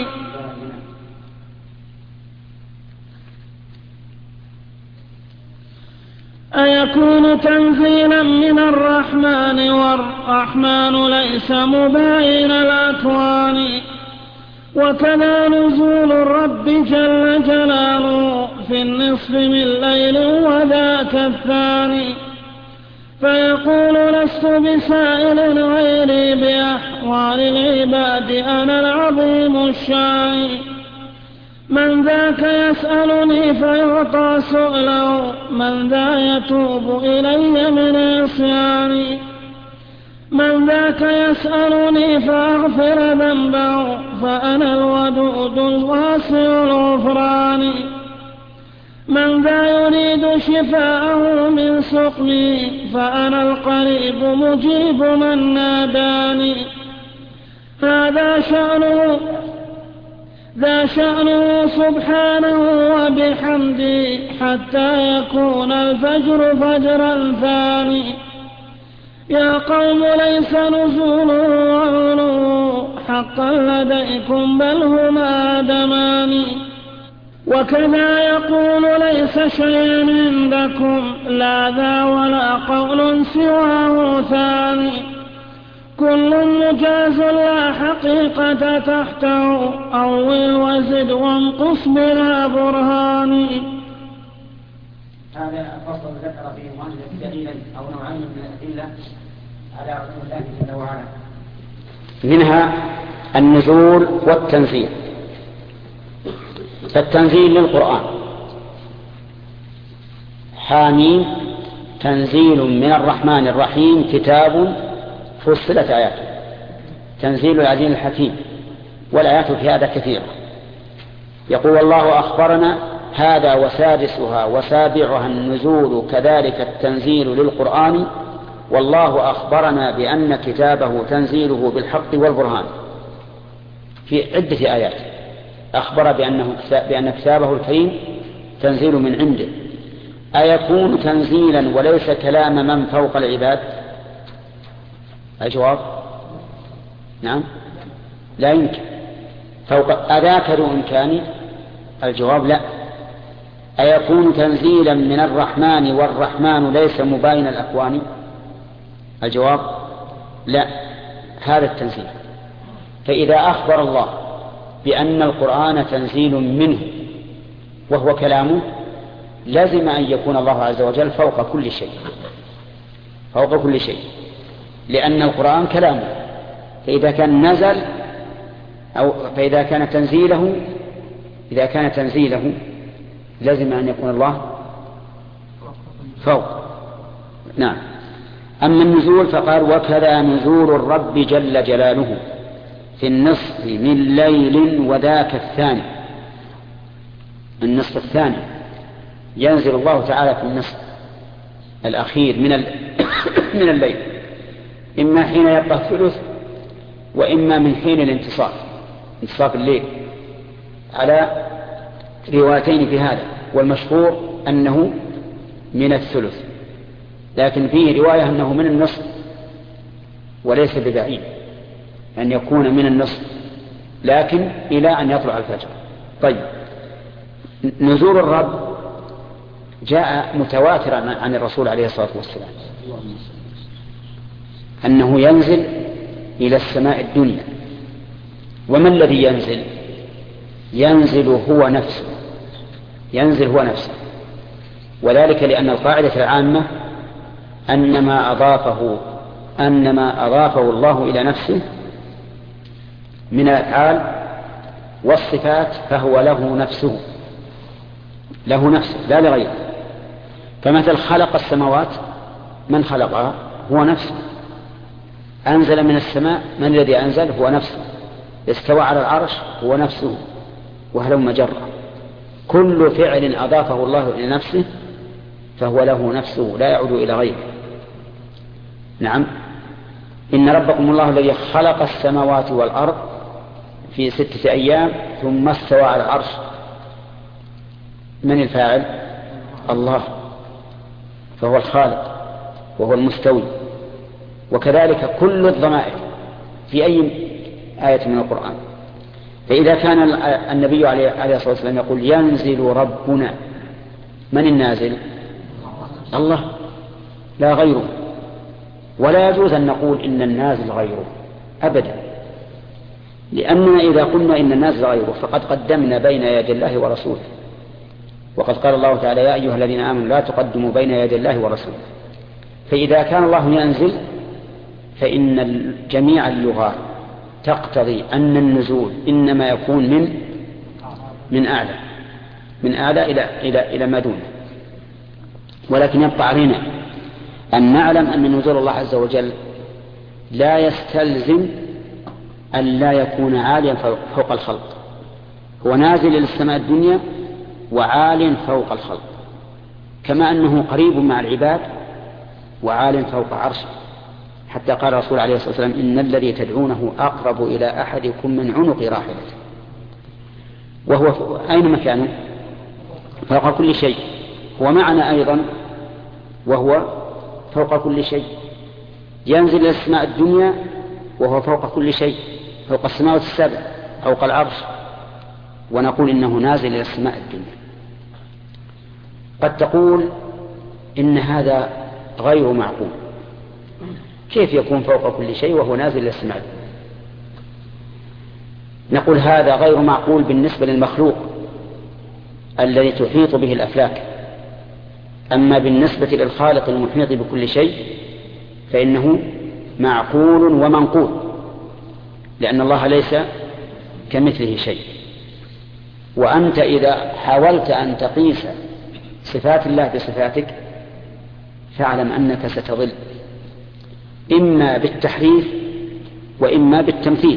أيكون تنزيلا من الرحمن والرحمن ليس مباين الأكوان؟ وكذا نزول الرب جل جلاله في النصف من ليل وذاك الثاني، فيقول لست بسائل غيري بأحوال العباد أنا العظيم الشان. من ذاك يسألني فيعطى سؤله، من ذا يتوب إلي من عصياني. من ذاك يسألني فأغفر ذنبه فأنا الودود الواسع الغفران. من ذا يريد شفاءه من سقمي فأنا القريب مجيب من ناداني. هذا شأنه ذا شأنه سبحانه وبحمده حتى يكون الفجر فجرا ثاني. يا قوم ليس نزوله وعلوه حقا لديكم بل هما دمان. وكذا يقول ليس شيء عندكم لا ذا ولا قول سواه ثاني. كل مجاز لا حقيقة تحته أول وزد وانقص بلا برهان. هذا فصل ذكر فيه المؤلف دليلا أو نوعين من الأدلة على علو الله جل وعلا، منها النزول والتنزيل. فالتنزيل للقرآن حاميم تنزيل من الرحمن الرحيم كتاب فصلت آياته، تنزيل العزيز الحكيم، والآيات في هذا كثيرة. يقول الله أخبرنا هذا وسادسها وسابعها النزول كذلك التنزيل للقرآن، والله أخبرنا بأن كتابه تنزيله بالحق والبرهان. في عدة آيات أخبر بأنه بأن كتابه الكريم تنزيل من عنده. أيكون تنزيلا وليس كلام من فوق العباد؟ الجواب نعم لا يمكن. فوق أذاك ذو إمكان؟ الجواب لا. أيكون تنزيلا من الرحمن والرحمن ليس مباين الأكوان؟ الجواب لا. هذا التنزيل. فإذا أخبر الله بأن القرآن تنزيل منه وهو كلامه لازم أن يكون الله عز وجل فوق كل شيء، فوق كل شيء، لأن القرآن كلامه. فإذا كان نزل أو فإذا كان تنزيله إذا كان تنزيله لازم أن يكون الله فوق. نعم. أما النزول فقال وكذا نزول الرب جل جلاله في النصف من ليل وذاك الثاني. النصف الثاني ينزل الله تعالى في النصف الأخير من من الليل، إما حين يبقى الثلث وإما من حين الانتصاف، انتصاف الليل، على روايتين في هذا، والمشهور أنه من الثلث، لكن فيه رواية أنه من النصف، وليس ببعيد أن يكون من النصف، لكن إلى أن يطلع الفجر. طيب، نزول الرب جاء متواترا عن الرسول عليه الصلاة والسلام أنه ينزل إلى السماء الدنيا. وما الذي ينزل؟ ينزل هو نفسه، ينزل هو نفسه، وذلك لأن القاعدة العامة أن ما أضافه أن ما أضافه الله إلى نفسه من الأفعال والصفات فهو له نفسه، له نفسه لا لغيره. فمثل خلق السماوات، من خلقها؟ هو نفسه. أنزل من السماء، من الذي أنزل؟ هو نفسه. استوى على العرش، هو نفسه، وهلم جرا. كل فعل أضافه الله إلى نفسه فهو له نفسه لا يعود إلى غيره. نعم. إن ربكم الله الذي خلق السماوات والأرض في ستة أيام ثم استوى على العرش. من الفاعل؟ الله، فهو الخالق وهو المستوي. وكذلك كل الضمائر في أي آية من القرآن. فإذا كان النبي عليه الصلاة والسلام يقول ينزل ربنا، من النازل؟ الله لا غيره. ولا يجوز أن نقول إن النازل غيره أبدا، لأننا إذا قلنا إن النازل غيره فقد قدمنا بين يدي الله ورسوله، وقد قال الله تعالى يا أيها الذين آمنوا لا تقدموا بين يدي الله ورسوله. فإذا كان الله ينزل فإن جميع اللغات تقتضي أن النزول إنما يكون من من أعلى من أعلى إلى إلى إلى ما دونه. ولكن يبقى علينا أن نعلم أن نزول الله عز وجل لا يستلزم أن لا يكون عاليا فوق الخلق. هو نازل إلى السماء الدنيا وعال فوق الخلق، كما أنه قريب مع العباد وعال فوق عرشه، حتى قال الرسول عليه الصلاة والسلام إن الذي تدعونه أقرب إلى أحدكم من عنق راحلته. وهو أين مكانه؟ فوق كل شيء. هو معنا أيضا وهو فوق كل شيء، ينزل إلى السماء الدنيا وهو فوق كل شيء، فوق السماوات السبع، فوق العرش، ونقول إنه نازل إلى السماء الدنيا. قد تقول إن هذا غير معقول، كيف يكون فوق كل شيء وهو نازل إلى السماء الدنيا؟ نقول هذا غير معقول بالنسبة للمخلوق الذي تحيط به الأفلاك، أما بالنسبة للخالق المحيط بكل شيء فإنه معقول ومنقول، لأن الله ليس كمثله شيء. وأنت إذا حاولت أن تقيس صفات الله بصفاتك فاعلم أنك ستضل، إما بالتحريف وإما بالتمثيل.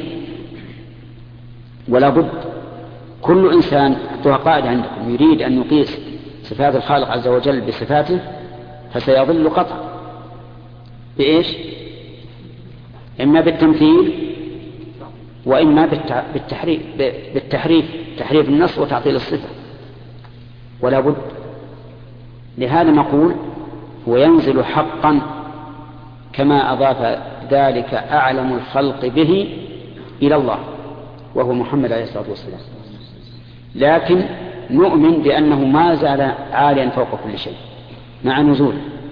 ولا بد كل إنسان حطوها قاعدة عندكم يريد أن يقيس صفات الخالق عز وجل بصفاته فسيضل قطعا. بإيش؟ إما بالتمثيل وإما بالتحريف بالتحريف تحريف النص وتعطيل الصفة. ولا بد. لهذا نقول هو ينزل حقا كما أضاف ذلك أعلم الخلق به إلى الله وهو محمد عليه الصلاة والسلام، لكن نؤمن بأنه ما زال عاليا فوق كل شيء مع نزول،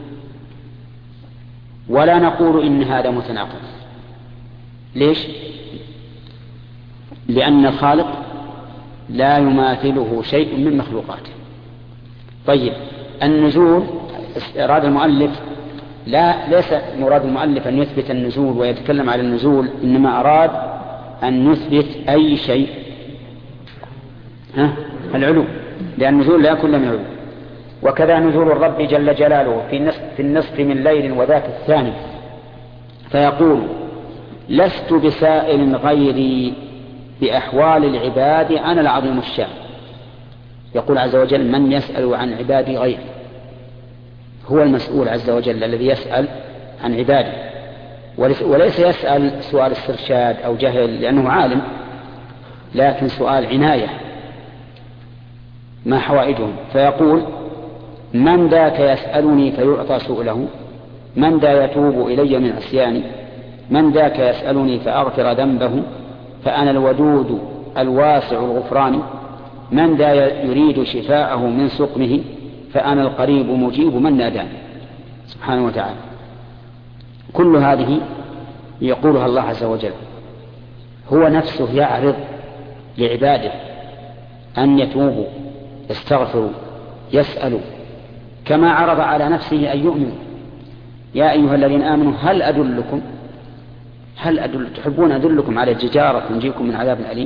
ولا نقول إن هذا متناقض. ليش؟ لأن الخالق لا يماثله شيء من مخلوقاته. طيب النزول أراد المؤلف، لا ليس مراد المؤلف أن يثبت النزول ويتكلم على النزول، إنما أراد أن نثبت أي شيء، ها؟ العلو، لأن النزول لا يكون من العلو. وكذا نزول الرب جل جلاله في النصف, في النصف من ليل وذاك الثاني فيقول لست بسائل غيري بأحوال العباد أنا العظيم الشان. يقول عز وجل من يسأل عن عبادي غيري، هو المسؤول عز وجل الذي يسأل عن عباده، وليس يسأل سؤال استرشاد أو جهل لأنه عالم، لكن سؤال عناية ما حوائجهم. فيقول من ذاك يسألني فيعطى سؤله، من ذا يتوب إلي من عصياني، من ذاك يسألني فأغفر ذنبه فأنا الودود الواسع الغفران، من ذا يريد شفاءه من سقمه فأنا القريب مجيب من ناداني. سبحانه وتعالى. كل هذه يقولها الله عز وجل، هو نفسه يعرض لعباده أن يتوبوا يستغفروا يسألوا، كما عرض على نفسه أن يؤمنوا. يا أيها الذين آمنوا هل أدلكم هل أدل تحبون أدلكم على التجارة تنجيكم من عذاب أليم؟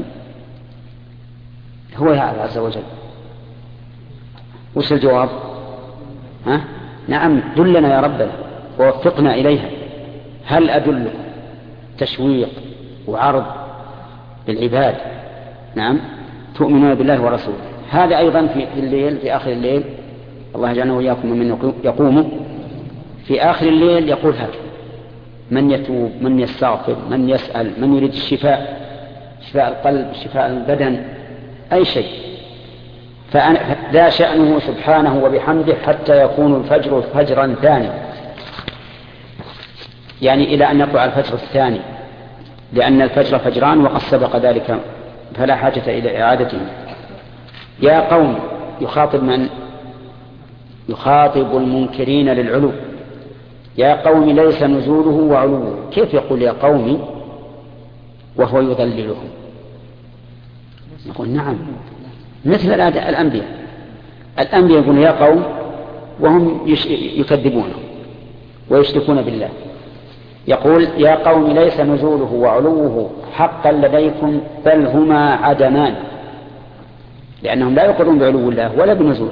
هو يعرض عز وجل. وش الجواب؟ ها؟ نعم دلنا يا ربنا ووفقنا إليها. هل أدلكم تشويق وعرض للعباد، نعم تؤمنون بالله ورسوله. هذا أيضا في الليل، في آخر الليل، الله يجعلنا وإياكم من يقوم في آخر الليل يقول هكذا: من يتوب، من يستغفر، من يسأل، من يريد الشفاء، شفاء القلب، شفاء البدن، أي شيء. فذا شأنه سبحانه وبحمده حتى يكون الفجر فجرا ثاني، يعني إلى أن يطلع الفجر الثاني، لأن الفجر فجران وقد سبق ذلك فلا حاجة إلى إعادته. يا قوم، يخاطب من؟ يخاطب المنكرين للعلو. يا قوم ليس نزوله وعلوه. كيف يقول يا قوم وهو يضللهم؟ نقول نعم، مثل الأنبياء. الأنبياء يقول يا قوم وهم يكذبونه ويشركون بالله. يقول يا قوم ليس نزوله وعلوه حقا لديكم بل هما عدمان، لأنهم لا يقرون بعلو الله ولا بنزوله.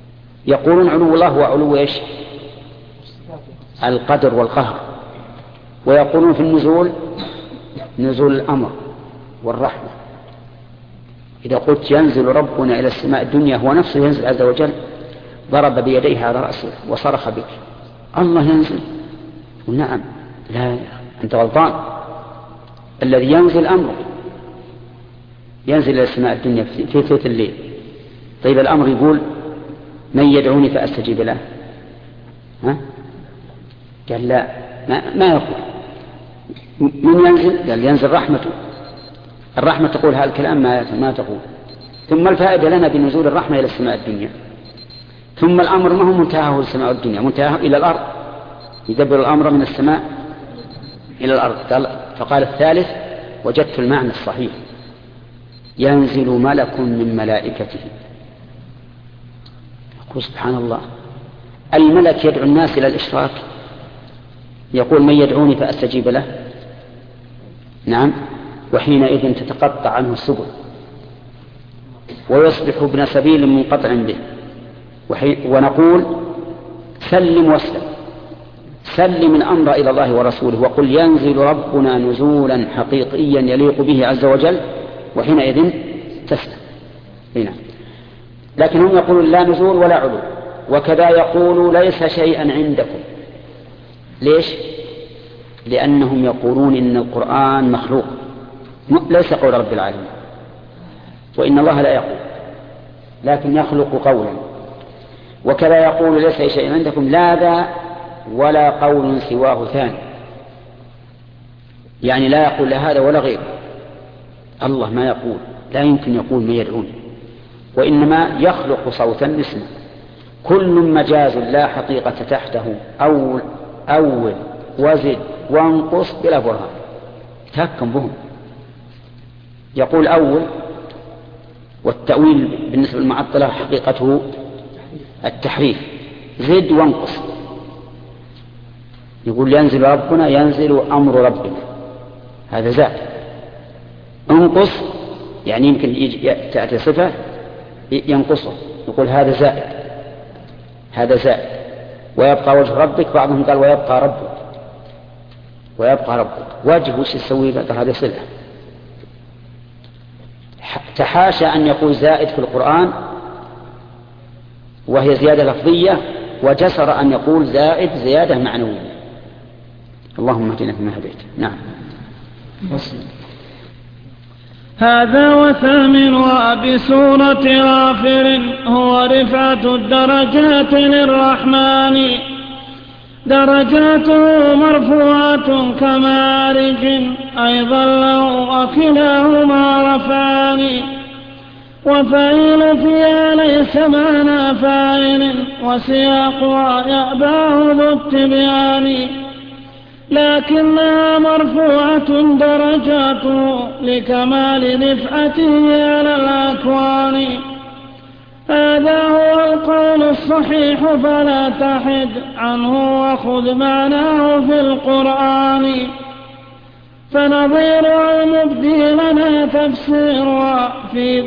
يقولون علو الله وعلو إيش؟ القدر والقهر. ويقولون في النزول نزول الأمر والرحمة. إذا قلت ينزل ربنا إلى السماء الدنيا هو نفسه ينزل عز وجل، ضرب بيديه على رأسه وصرخ بك الله ينزل. نعم، لا أنت غلطان، الذي ينزل أمره، ينزل إلى السماء الدنيا في ثلث الليل. طيب الأمر يقول من يدعوني فأستجيب له، ها؟ قال لا، ما, ما يقول من ينزل، قال ينزل رحمته. الرحمة تقول هذا الكلام ما, ما تقول. ثم الفائدة لنا بنزول الرحمة إلى السماء الدنيا. ثم الأمر ما هو منتهاه السماء الدنيا، منتهاه إلى الأرض، يدبر الأمر من السماء إلى الأرض. فقال الثالث وجدت المعنى الصحيح، ينزل ملك من ملائكته. يقول سبحان الله، الملك يدعو الناس إلى الإشراك، يقول من يدعوني فأستجيب له. نعم، وحينئذ تتقطع عنه السبل ويصبح ابن سبيل منقطع به. ونقول سلم واسلم، سلم الأمر إلى الله ورسوله وقل ينزل ربنا نزولا حقيقيا يليق به عز وجل، وحينئذ تسلم. هنا لكن هم يقولون لا نزول ولا علو، وكذا يقول ليس شيئا عندكم. ليش؟ لأنهم يقولون إن القرآن مخلوق ليس قول رب العالمين، وإن الله لا يقول لكن يخلق قولا. وكذا يقول ليس شيء عندكم لا ذا ولا قول سواه ثاني، يعني لا يقول لا هذا ولا غيره. الله ما يقول، لا يمكن يقول من يدعوني، وإنما يخلق صوتا نسمع. كل مجاز لا حقيقة تحته، أول أول وزد وانقص بلا برهان، تهكم بهم. يقول أول، والتأويل بالنسبة للمعطلة حقيقته التحريف، زد وانقص. يقول ينزل ربنا، ينزل أمر ربنا، هذا زاد. انقص يعني يمكن تأتي صفة ينقصه، يقول هذا زائد، هذا زائد. ويبقى وجه ربك، بعضهم قال ويبقى ربك، ويبقى ربك وجه وش يسوي له؟ هذا صلة. تحاشى أن يقول زائد في القرآن وهي زيادة لفظية، وجسر أن يقول زائد زيادة معنوية. اللهم اهدنا فيما هديت. نعم. هذا وثامنها بسورة غافر هو رفعة الدرجات للرحمن، درجاته مرفوعة كمعارج أيضا له وكلاهما رفعان، وفاعل فيها ليس معنى فاعل وسياقها يأباه ذو التبيان، لكنها مرفوعة درجاته لكمال رفعته على الأكوان. هذا هو القول الصحيح فلا تحد عنه وخذ معناه في القرآن، فنظير المبدي لنا تفسيرها في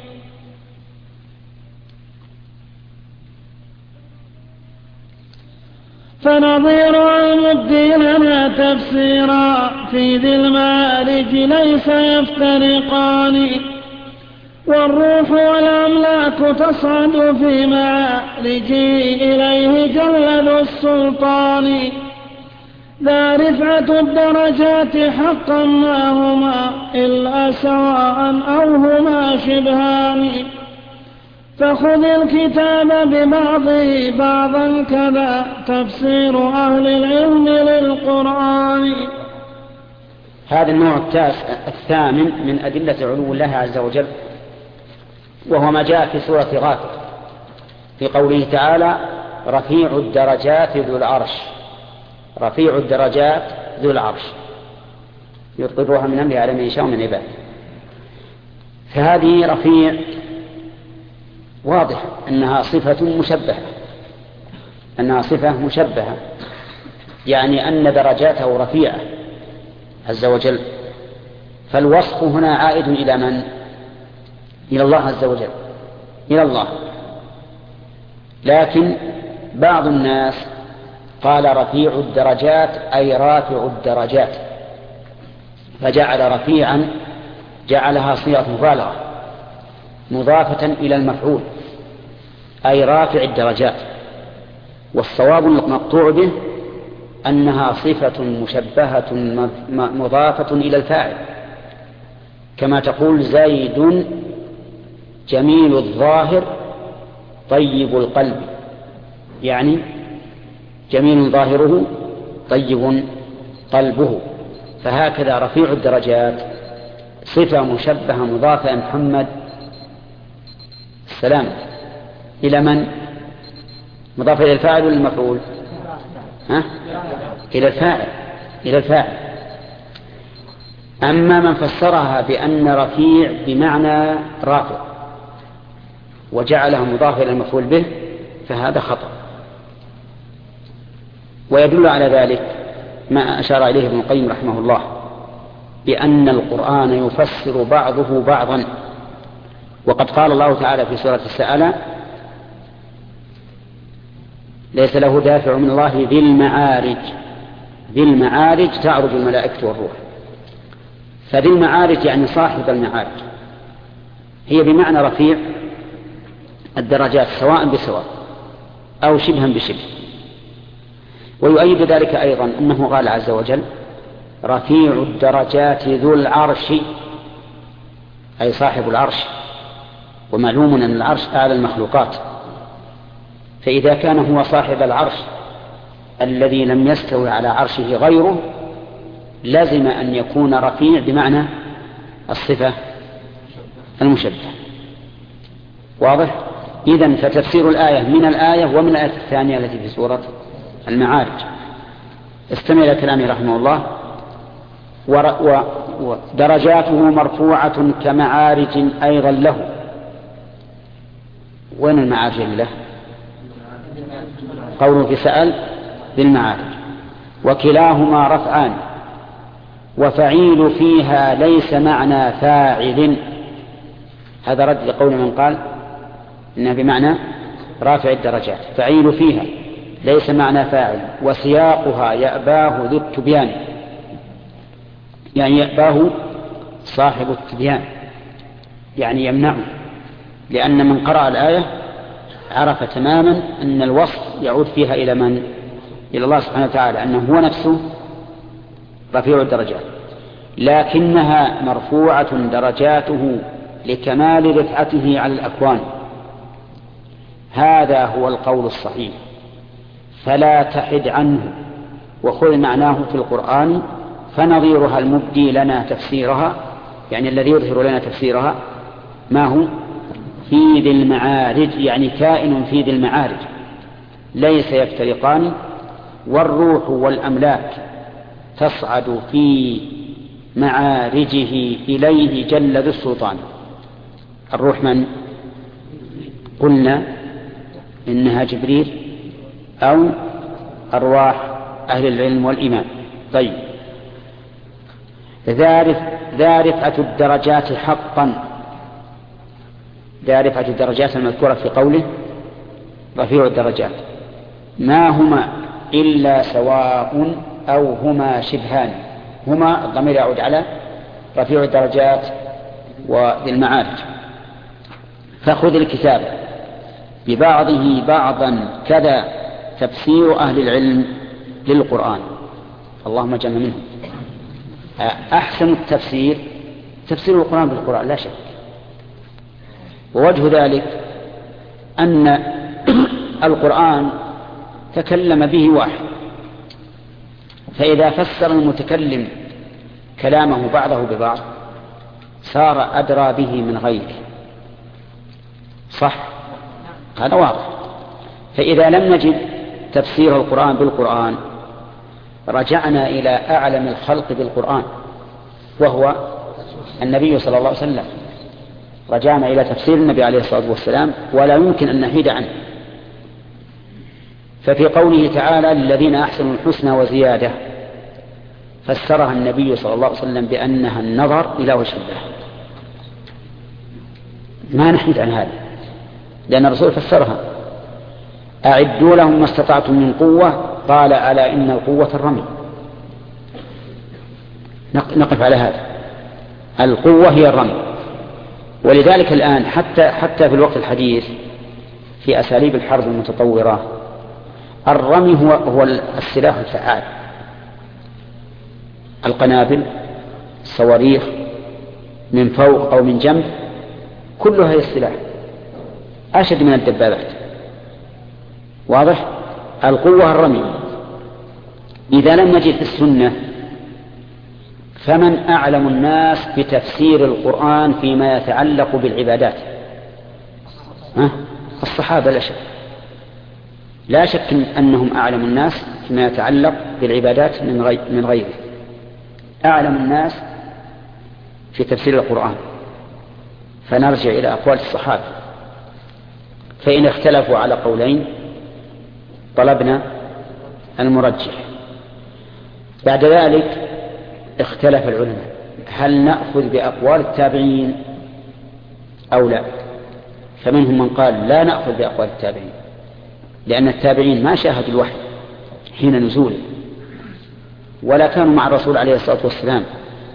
فنظير المبدي لنا تفسيرا في ذي المعارج ليس يفترقان، والروح والأملاك تصعد في معارجه إليه جل ذو السلطان، ذا رفعة الدرجات حقا ما هما إلا سواء أو هما شبهان، فخذ الكتاب ببعضه بعضا كذا تفسير أهل العلم للقرآن. هذا النوع الثامن من أدلة علو الله عز وجل، وهو ما جاء في سورة غافر في قوله تعالى رفيع الدرجات ذو العرش، رفيع الدرجات ذو العرش يلقي الروح من أمره على من يشاء من عباده. فهذه رفيع واضح أنها صفة مشبهة، أنها صفة مشبهة، يعني أن درجاته رفيعة عز وجل. فالوصف هنا عائد إلى من؟ إلى الله عز وجل، إلى الله. لكن بعض الناس قال رفيع الدرجات أي رافع الدرجات، فجعل رفيعا جعلها صيغة مبالغة مضافة إلى المفعول أي رافع الدرجات، والصواب المقطوع به أنها صفة مشبهة مضافة إلى الفاعل، كما تقول زيد جميل الظاهر طيب القلب، يعني جميل ظاهره طيب قلبه. فهكذا رفيع الدرجات صفة مشبهة مضافة يا محمد السلام إلى من؟ مضافة إلى الفاعل ولا المفعول؟ ها؟ إلى الفاعل إلى الفاعل. أما من فسرها بأن رفيع بمعنى رافع وجعلها مضافة إلى المفعول به فهذا خطأ. ويدل على ذلك ما أشار إليه ابن القيم رحمه الله بأن القرآن يفسر بعضه بعضا، وقد قال الله تعالى في سورة السألة ليس له دافع من الله ذي المعارج، ذي المعارج تعرج الملائكة والروح، فذي المعارج يعني صاحب المعارج هي بمعنى رفيع الدرجات سواء بسواء أو شبها بشبه. ويؤيد ذلك أيضا أنه قال عز وجل رفيع الدرجات ذو العرش أي صاحب العرش، ومعلوم أن العرش أعلى المخلوقات، فإذا كان هو صاحب العرش الذي لم يستوي على عرشه غيره لازم أن يكون رفيع بمعنى الصفة المشبهة. واضح؟ إذن فتفسير الآية من الآية ومن الآية الثانية التي في سورة المعارج. استمع إلى كلامه رحمه الله ودرجاته مرفوعة كمعارج أيضا له. وين المعارج له؟ قوله في سأل بالمعارج. وكلاهما رفعان وفعيل فيها ليس معنى فاعل، هذا رد لقول من قال إنها بمعنى رافع الدرجات. فعيل فيها ليس معنى فاعل، وسياقها يأباه ذو التبيان، يعني يأباه صاحب التبيان يعني يمنعه، لأن من قرأ الآية عرف تماما أن الوصف يعود فيها إلى من؟ إلى الله سبحانه وتعالى، أنه هو نفسه رفيع الدرجات، لكنها مرفوعة درجاته لكمال رفعته على الأكوان. هذا هو القول الصحيح، فلا تحد عنه وخذ معناه في القرآن. فنظيرها المبدي لنا تفسيرها، يعني الذي يظهر لنا تفسيرها ما هو في ذي المعارج، يعني كائن في ذي المعارج ليس يفترقان، والروح والأملاك تصعد في معارجه إليه جل ذو السلطان. الروح من؟ قلنا إنها جبريل أو أرواح أهل العلم والإيمان. طيب، ذا رفعة الدرجات حقا، ذا رفعة الدرجات المذكورة في قوله رفيع الدرجات ما هما إلا سواء أو هما شبهان. هما الضمير يعود على رفيع الدرجات وذي المعارج. فخذ الكتاب ببعضه بعضا كذا تفسير أهل العلم للقرآن، اللهم اجعلنا منهم. أحسن التفسير تفسير القرآن بالقرآن لا شك، ووجه ذلك أن القرآن تكلم به واحد، فإذا فسر المتكلم كلامه بعضه ببعض صار أدرى به من غيره، صح؟ هذا واضح. فإذا لم نجد تفسير القرآن بالقرآن رجعنا إلى أعلم الخلق بالقرآن وهو النبي صلى الله عليه وسلم، رجعنا إلى تفسير النبي عليه الصلاة والسلام ولا يمكن أن نحيد عنه. ففي قوله تعالى للذين أحسنوا الحسنى وزيادة فسرها النبي صلى الله عليه وسلم بأنها النظر إلى وجه الله، ما نحيد عن هذا لأن الرسول فسرها أعدوا لهم ما استطعتم من قوة قال ألا إن القوة الرمي. نقف على هذا، القوة هي الرمي. ولذلك الآن حتى حتى في الوقت الحديث في أساليب الحرب المتطورة الرمي هو هو السلاح الفعال. القنابل، الصواريخ من فوق أو من جنب، كلها هي السلاح، أشد من الدبابات. واضح؟ القوة الرمي. إذا لم نجد في السنة فمن أعلم الناس بتفسير القرآن فيما يتعلق بالعبادات؟ ها؟ الصحابة لا شك، لا شك أنهم أعلم الناس فيما يتعلق بالعبادات من غير من غيره، أعلم الناس في تفسير القرآن. فنرجع إلى أقوال الصحابة، فإن اختلفوا على قولين طلبنا المرجح. بعد ذلك اختلف العلماء هل نأخذ بأقوال التابعين أو لا. فمنهم من قال لا نأخذ بأقوال التابعين، لأن التابعين ما شاهدوا الوحي حين نزوله، ولا كانوا مع الرسول عليه الصلاة والسلام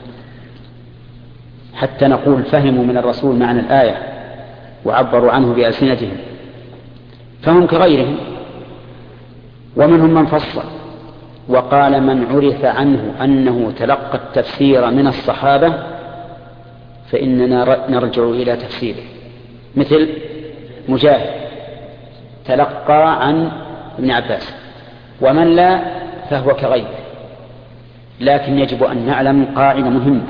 حتى نقول فهموا من الرسول معنى الآية وعبروا عنه بألسنتهم، فهم كغيرهم. ومنهم من فصل وقال من عرف عنه أنه تلقى التفسير من الصحابة فإننا نرجع إلى تفسيره، مثل مجاهد تلقى عن ابن عباس، ومن لا فهو كغيره. لكن يجب أن نعلم قاعدة مهمة،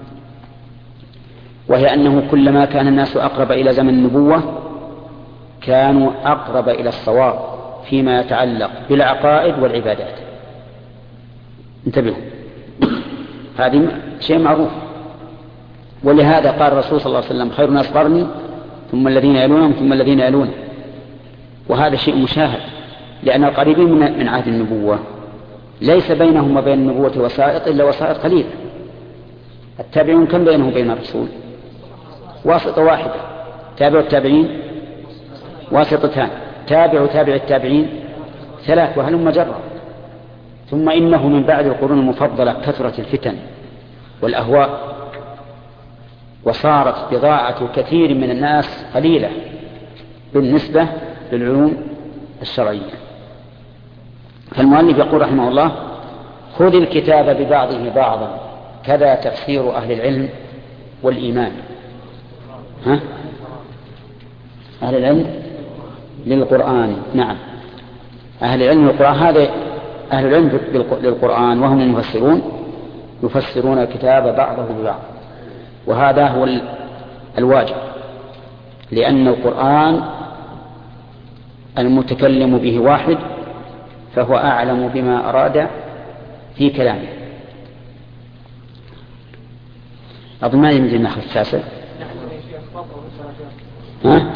وهي أنه كلما كان الناس أقرب إلى زمن النبوة كانوا أقرب إلى الصواب فيما يتعلق بالعقائد والعبادات. انتبهوا، هذه شيء معروف. ولهذا قال الرسول صلى الله عليه وسلم خير الناس قرني ثم الذين يلونهم ثم الذين يلونهم، وهذا شيء مشاهد، لأن القريبين من عهد النبوة ليس بينهم وبين النبوة وسائط إلا وسائط قليلة. التابعون كم بينهم وبين الرسول؟ واسطة واحدة. تابع التابعين واسطتان، تابع تابع التابعين ثلاث، وهلم جرا. ثم إنه من بعد القرون المفضلة كثرت الفتن والأهواء، وصارت بضاعة كثير من الناس قليلة بالنسبة للعلوم الشرعية. فالمؤلف يقول رحمه الله خذ الكتاب ببعضه بعضا كذا تفسير أهل العلم والإيمان. ها؟ أهل العلم للقرآن، نعم، أهل العلم للقرآن. هذا أهل العلم للقرآن وهم المفسرون يفسرون الكتاب بعضه ببعض، وهذا هو الواجب، لأن القرآن المتكلم به واحد فهو أعلم بما أراد في كلامه. أظن ما يمكن ناخذ التاسع. ها؟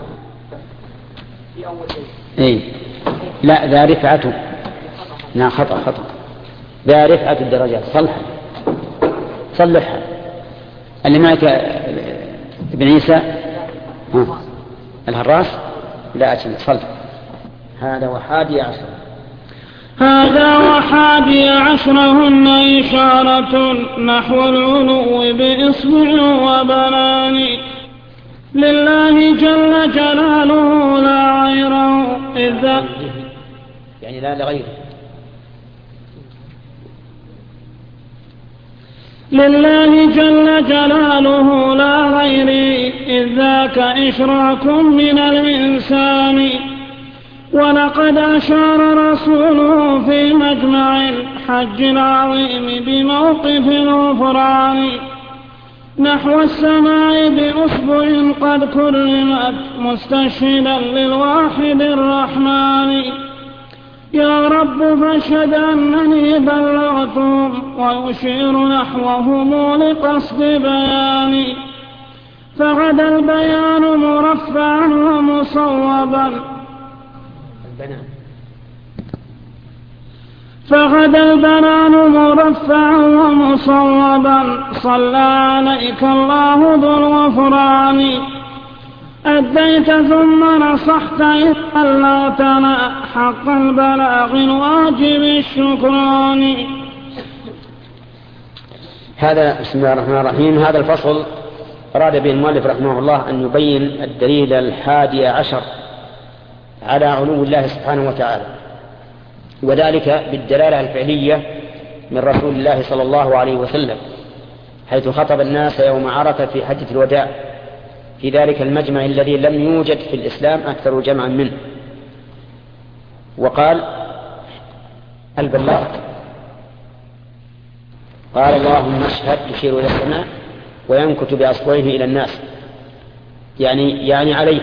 إيه؟ لا، ذا رفعته. نعم، خطأ خطأ. ذا رفعة الدرجات. صلحها صلحها. اللي معك ابن عيسى ها. الهراس لا أجل صلح. هذا وحادي عشر هذا وحادي عشرهن إشارة نحو العلو بإصبع وبنان لله جل جلاله لا غيره إذا يعني لا لغيره لله جل جلاله لا غيره إذ ذاك إشراك من الإنسان. ولقد أشار رسوله في مجمع الحج العظيم بموقف الغفران نحو السماء بأصبع قد كرمت مستشهدا للواحد الرحمن. يا رب فاشهد أنني بلغتهم ويشير نحوهم لقصد بياني. فغدا البيان مرفعا ومصوبا فغدا البنان مرفعا ومصوبا صلى عليك الله ذو الغفران. أديت ثم نصحت إذ بلغتنا حق البلاغ الواجب الشكران. هذا بسم الله الرحمن الرحيم. هذا الفصل أراد به المؤلف رحمه الله أن يبين الدليل الحادي عشر على علو الله سبحانه وتعالى، وذلك بالدلالة الفعلية من رسول الله صلى الله عليه وسلم، حيث خطب الناس يوم عرفة في حجة الوداع في ذلك المجمع الذي لم يوجد في الإسلام أكثر جمعا منه، وقال: هل بلغت؟ قال: اللهم اشهد، يشير إلى السماء وينكت بأصبعه إلى الناس، يعني يعني عليه.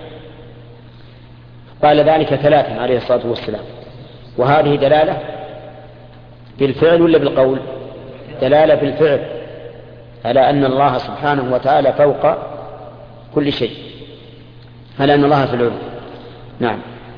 قال ذلك ثلاثا عليه الصلاة والسلام. وهذه دلالة بالفعل ولا بالقول؟ دلالة بالفعل على أن الله سبحانه وتعالى فوق كل شيء، على أن الله في العلو. نعم.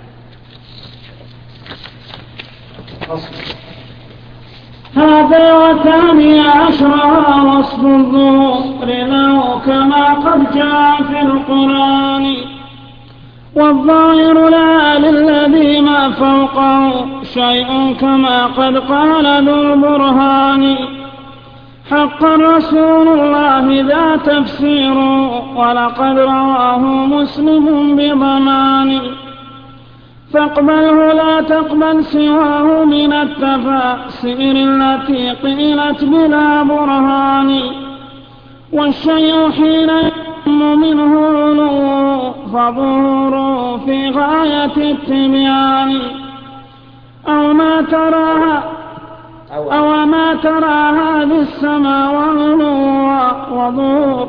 هذا وثاني عشرها وصف الظهور له كما قد جاء في القرآن، والظاهر لا للذي ما فوقه شيء كما قد قال ذو البرهان. حقا رسول الله ذا تفسير ولقد رواه مسلم بضمان، فاقبله لا تقبل سواه من التفاسير التي قيلت بلا برهان. والشيء حين يتم منه علو فظهوره في غاية التبيان، أو ما تراها أو ما ترى هذه السماء وعلوها وظهور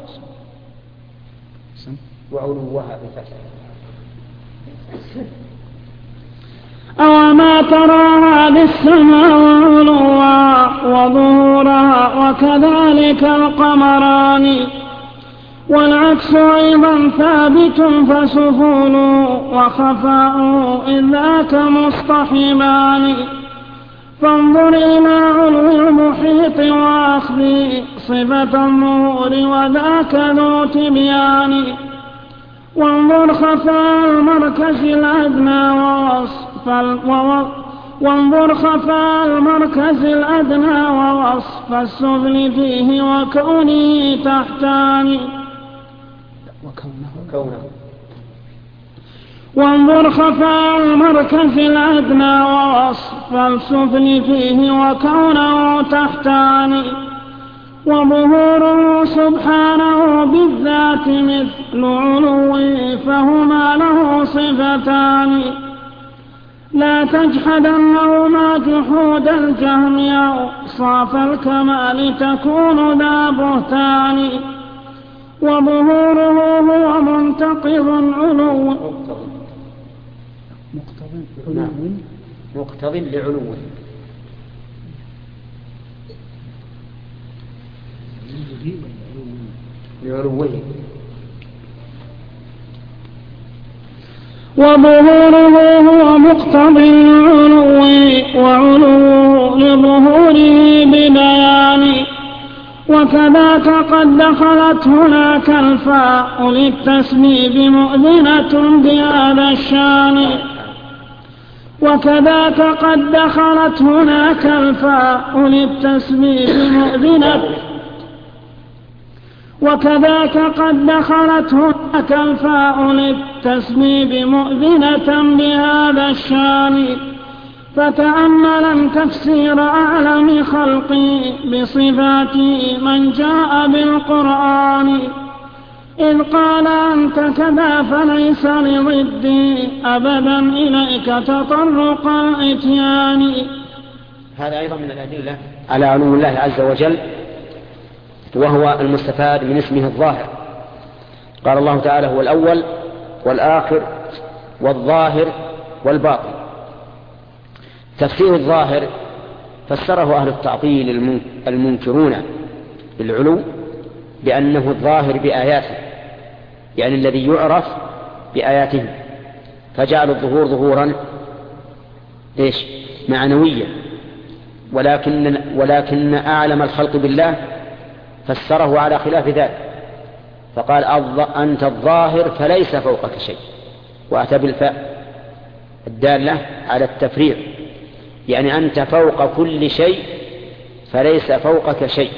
وعلوها بفتح أو ما ترى هذه السماء وعلوها وظهورها وكذلك القمران. والعكس أيضا ثابت فسفول وخفاء إذ ذاك مصطحبان. فانظر إلى علو المحيط وأخذ صفة الظهور وذاك ذو تبيان. وانظر خفاء المركز الأدنى ووصف وانظر خفاء المركز الأدنى ووصف السفل فيه وكونه تحتان. وكونه وانظر خفاء المركز الأدنى ووصف السفل فيه وكونه تحتان. وظهوره سبحانه بالذات مثل علوه فهما له صفتان. لا تجحدنهما جحود الجهم أوصاف الكمال تكون ذا بهتان. وظهوره هو منتقض علو مقتض لعلوه لعلوه وظهوره هو مقتضي العلو وعلوه لظهوره ببيان. وكذاك قد دخلت هناك الفاء للتسبيب مؤذنة بهذا الشان. وكذاك قد دخلت هناك الفاء للتسبيب مؤذنة وكذاك قد دخلت هناك الفاء للتسبيب مؤذنة بهذا الشان. فتأملا تفسير أعلم خلقي بصفات من جاء بالقرآن. إذ قال أنت كذا فليس لضدي أبدا إليك تطرق الإتيان. هذا أيضا من الأدلة على علو الله عز وجل، وهو المستفاد من اسمه الظاهر. قال الله تعالى: هو الأول والآخر والظاهر والباطن. تفسير الظاهر فسره أهل التعطيل المنكرون بالعلو بأنه الظاهر بآياته، يعني الذي يعرف بآياته، فجعل الظهور ظهورا إيش؟ معنويا. ولكن, ولكن أعلم الخلق بالله فسره على خلاف ذلك، فقال أنت الظاهر فليس فوقك شيء، وأتى بالفاء الدالة على التفريع، يعني أنت فوق كل شيء فليس فوقك شيء.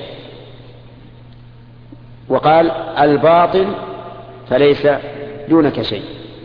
وقال الباطن فليس دونك شيء.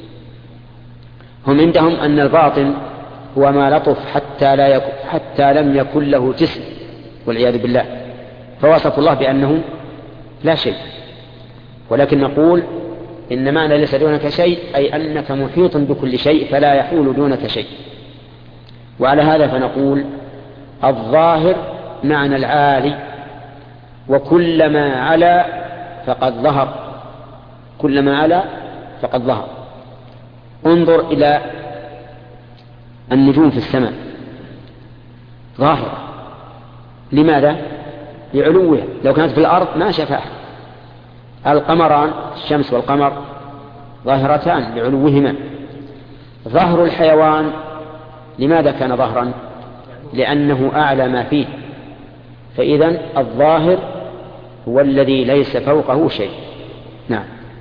هم عندهم أن الباطن هو ما لطف حتى, لا يكن حتى لم يكن له جسم والعياذ بالله، فوصف الله بأنه لا شيء. ولكن نقول إن معنى ليس دونك شيء أي أنك محيط بكل شيء فلا يحول دونك شيء. وعلى هذا فنقول الظاهر معنى العالي، وكلما علا فقد ظهر، كلما علا فقد ظهر. انظر إلى النجوم في السماء ظاهرة، لماذا؟ لعلوها، لو كانت في الأرض ما شافها. القمران الشمس والقمر ظاهرتان لعلوهما. ظهر الحيوان لماذا كان ظهرا؟ لأنه أعلى ما فيه. فإذن الظاهر هو الذي ليس فوقه شيء. نعم.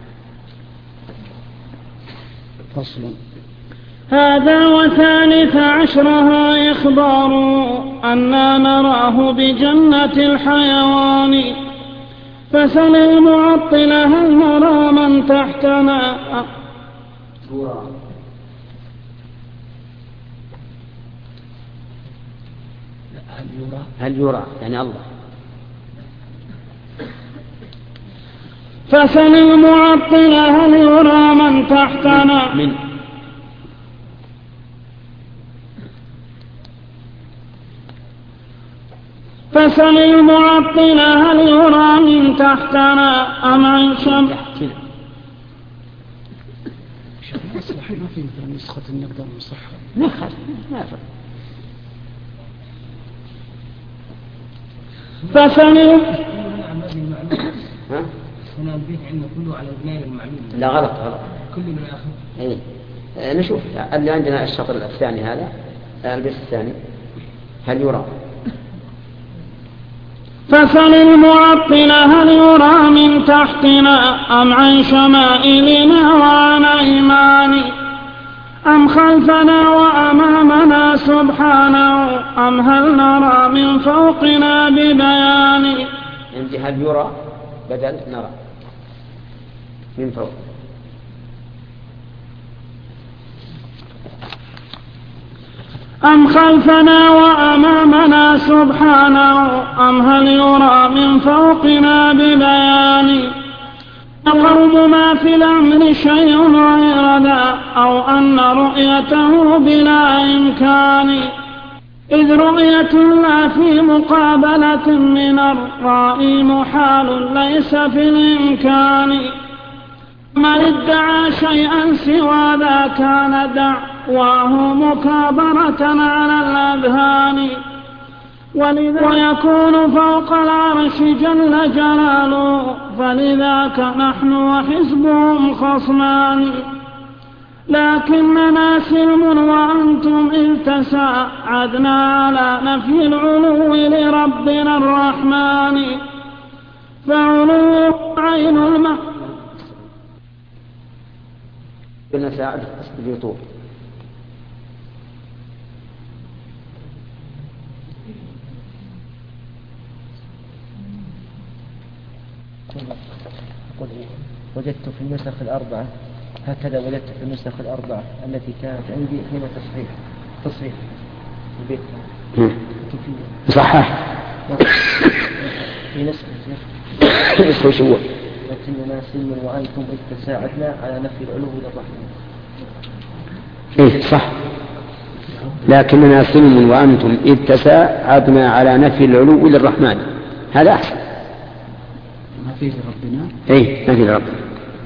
فصل. هذا وثالث عشرها إخبار أننا نراه بجنة الحيوان، فسل المعطلة هل نرى من تحتنا؟ هل يرى يعني الله. فسل المعطلة هل يرى من تحتنا؟ من فسل المعطلة هل يرى من تحتنا أم عن شمس؟ ما في مثلا نسخة نقدر نصحها. ما خلاص ما فرق. فسل ها؟ هنا البيت عندنا كله على بناء المعلوم. لا غلط غلط. كل من آخر. إيه. آه نشوف اللي عندنا الشطر الثاني هذا البيت الثاني هل يرى. فسل المعطلة هل يرى من تحتنا أم عن شمائلنا وعن أيمان أم خلفنا وأمامنا سبحانه أم هل نرى من فوقنا ببيان. انت هل يرى بدل نرى من فوق. أم خلفنا وأمامنا سبحانه أم هل يرى من فوقنا ببيان. القوم ما في الأمر شيء غير ذا أو أن رؤيته بلا إمكان، إذ رؤية لا في مقابلة من الرائي محال ليس في الإمكان. من ادعى شيئا سوى ذا كان دعواه مكابرة على الأذهان، ولذا يكون فوق العرش جل جلاله، فلذاك نحن وحزبهم خصمان. لكننا سلم وأنتم إذ تساعدنا على نفي العلو لربنا الرحمن، فعلو عين الماء بنساعد بيطور. وجدت في النسخ الأربعة هكذا وجدت في النسخ الأربعة التي كانت عندي حين تصحيح تصحيح البيت صحح في نسخ اسمه شو لكننا سلم وأنتم إذ تساعدنا على نفي العلو للرحمن. إيه صح، لكننا سلم وأنتم إذ تساعدنا على نفي العلو للرحمن، هذا أحسن. ما فيه ربنا. إيه ما فيه ربنا.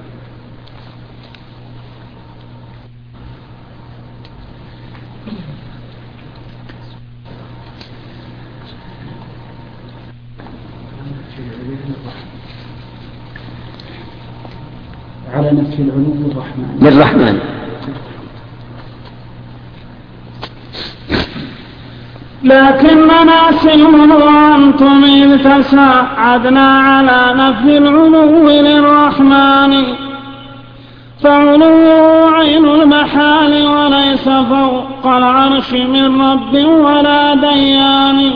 على نفي العلو للرحمن. للرحمن. لكننا سلم وأنتم إذ تساعدنا على نفي العلو للرحمن، فعلو عين المحال وليس فوق العرش من رب ولا ديان.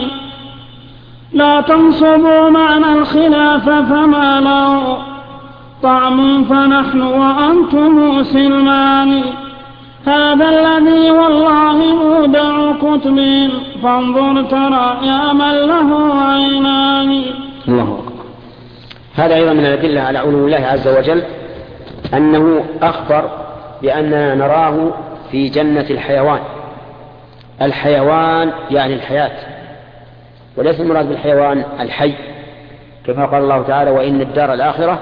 لا تنصبوا معنى الخلاف فما له طعم فنحن وأنتم سلمان. هذا الذي والله مودع كتب فانظر ترى يا من له عينان. الله أكبر. هذا أيضا من الأدلة على علو الله عز وجل أنه أخبر بأننا نراه في جنة الحيوان. الحيوان يعني الحياة، وليس المراد بالحيوان الحي، كما قال الله تعالى وإن الدار الآخرة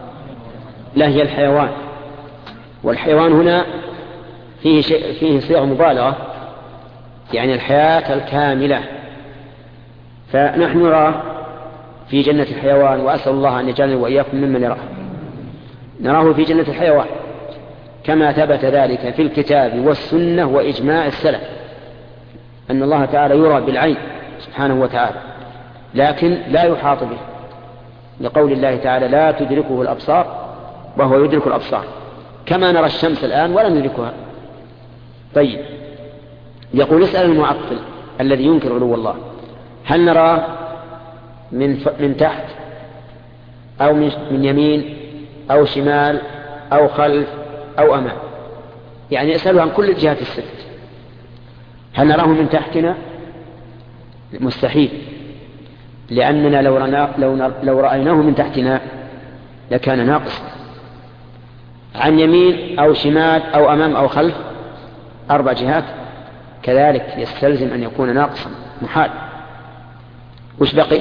لهي الحيوان. والحيوان هنا فيه, شيء فيه صيغة مبالغة، يعني الحياة الكاملة. فنحن نراه في جنة الحيوان، وأسأل الله أن يجعلنا وإياكم ممن يراه. نراه في جنة الحيوان كما ثبت ذلك في الكتاب والسنة وإجماع السلف أن الله تعالى يرى بالعين سبحانه وتعالى، لكن لا يحاط به، لقول الله تعالى لا تدركه الأبصار وهو يدرك الأبصار، كما نرى الشمس الآن ولا ندركها. طيب، يقول اسأل المعطل الذي ينكر علو الله، هل نراه من, ف... من تحت أو من... من يمين أو شمال أو خلف أو أمام؟ يعني اسألوا عن كل الجهات الست. هل نراه من تحتنا؟ مستحيل، لأننا لو, رنا... لو, ن... لو رأيناه من تحتنا لكان ناقصا. عن يمين أو شمال أو أمام أو خلف، أربع جهات، كذلك يستلزم أن يكون ناقصا، محال. وش بقي؟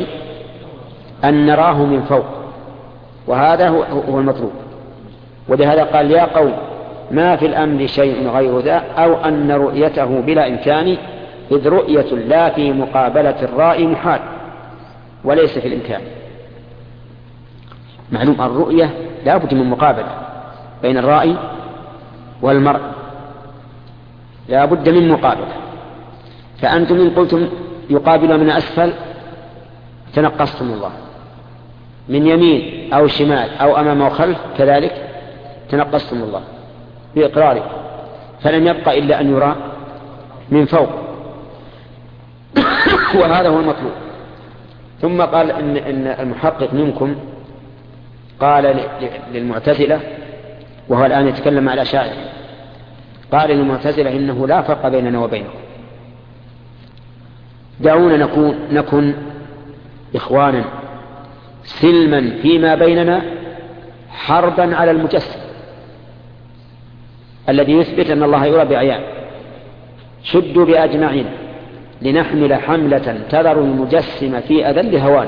أن نراه من فوق، وهذا هو المطلوب. ولهذا قال يا قوم ما في الأمر شيء غير ذا أو أن رؤيته بلا إمكان، إذ رؤية لا في مقابلة الرائي محال وليس في الإمكان. معلوم الرؤية لا بد من مقابلة بين الرائي والمرء، لا بد من مقابلة. فأنتم إن قلتم يقابل من أسفل تنقصتم الله، من يمين أو شمال أو أمام أو خلف كذلك تنقصتم الله بإقراره، فلم يبقى إلا أن يرى من فوق وهذا هو المطلوب. ثم قال إن, إن المحقق منكم قال للمعتزلة، وهو الآن يتكلم على الأشاعرة، قال للمعتزلة إنه لا فرق بيننا وبينكم، دعونا نكون, نكون إخوانا سلما فيما بيننا، حربا على المجسم الذي يثبت أن الله يرى بعيان. شدوا بأجمعين لنحمل حملة تذر المجسم في أذل هوان.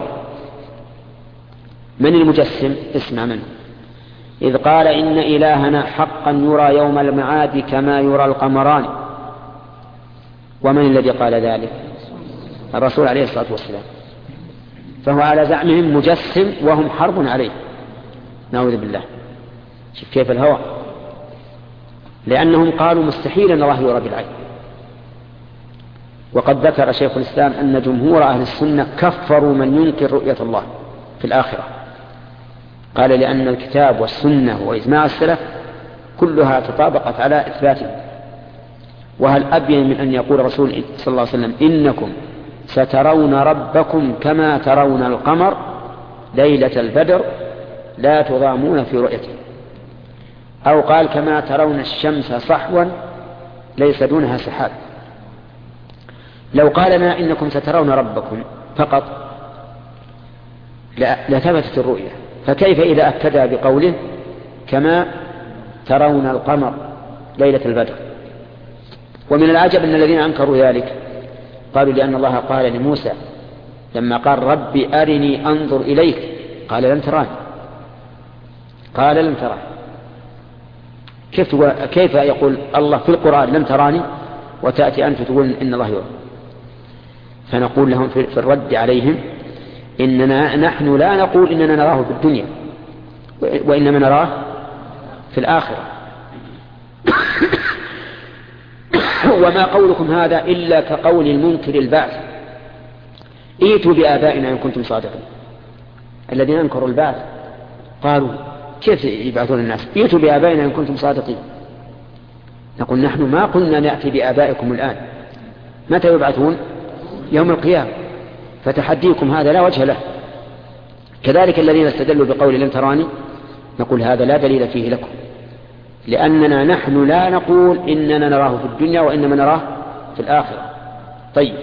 من المجسم؟ اسمع منه. إذ قال إن إلهنا حقا يرى يوم المعاد كما يرى القمران. ومن الذي قال ذلك؟ الرسول عليه الصلاة والسلام. فهو على زعمهم مجسم وهم حرب عليه، نعوذ بالله. شوف كيف الهوى، لأنهم قالوا مستحيل أن الله يرى بالعين. وقد ذكر شيخ الإسلام أن جمهور أهل السنة كفروا من ينكر رؤية الله في الآخرة، قال لأن الكتاب والسنة وإجماع السلف كلها تطابقت على إثباته. وهل أبين من أن يقول رسول صلى الله عليه وسلم إنكم سترون ربكم كما ترون القمر ليلة البدر لا تضامون في رؤيته، أو قال كما ترون الشمس صحوا ليس دونها سحاب. لو قال لنا إنكم سترون ربكم فقط لثبتت الرؤية، فكيف إذا أكد بقوله كما ترون القمر ليلة البدر؟ ومن العجب أن الذين أنكروا ذلك قالوا لأن الله قال لموسى لما قال ربي أرني أنظر إليك قال لن تراني، قال لن تراني. كيف, كيف يقول الله في القرآن لن تراني وتأتي أنت تقول إن الله يرى؟ فنقول لهم في الرد عليهم إننا نحن لا نقول إننا نراه في الدنيا، وإنما نراه في الآخرة. وما قولكم هذا إلا كقول المنكر البعث ائتوا بآبائنا إن كنتم صادقين. الذين أنكروا البعث قالوا كيف يبعثون الناس؟ ائتوا بآبائنا إن كنتم صادقين. نقول نحن ما قلنا نأتي بآبائكم الآن، متى يبعثون؟ يوم القيامة. فتحديكم هذا لا وجه له. كذلك الذين استدلوا بقول لن تراني نقول هذا لا دليل فيه لكم، لأننا نحن لا نقول إننا نراه في الدنيا وإنما نراه في الآخرة. طيب،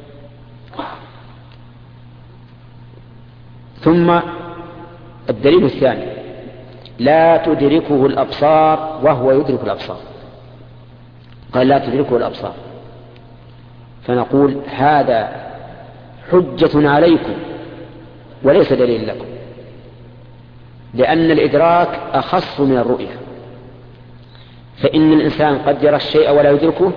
ثم الدليل الثاني لا تدركه الأبصار وهو يدرك الأبصار. قال لا تدركه الأبصار، فنقول هذا حجة عليكم وليس دليل لكم، لأن الإدراك أخص من الرؤية. فإن الإنسان قد يرى الشيء ولا يدركه،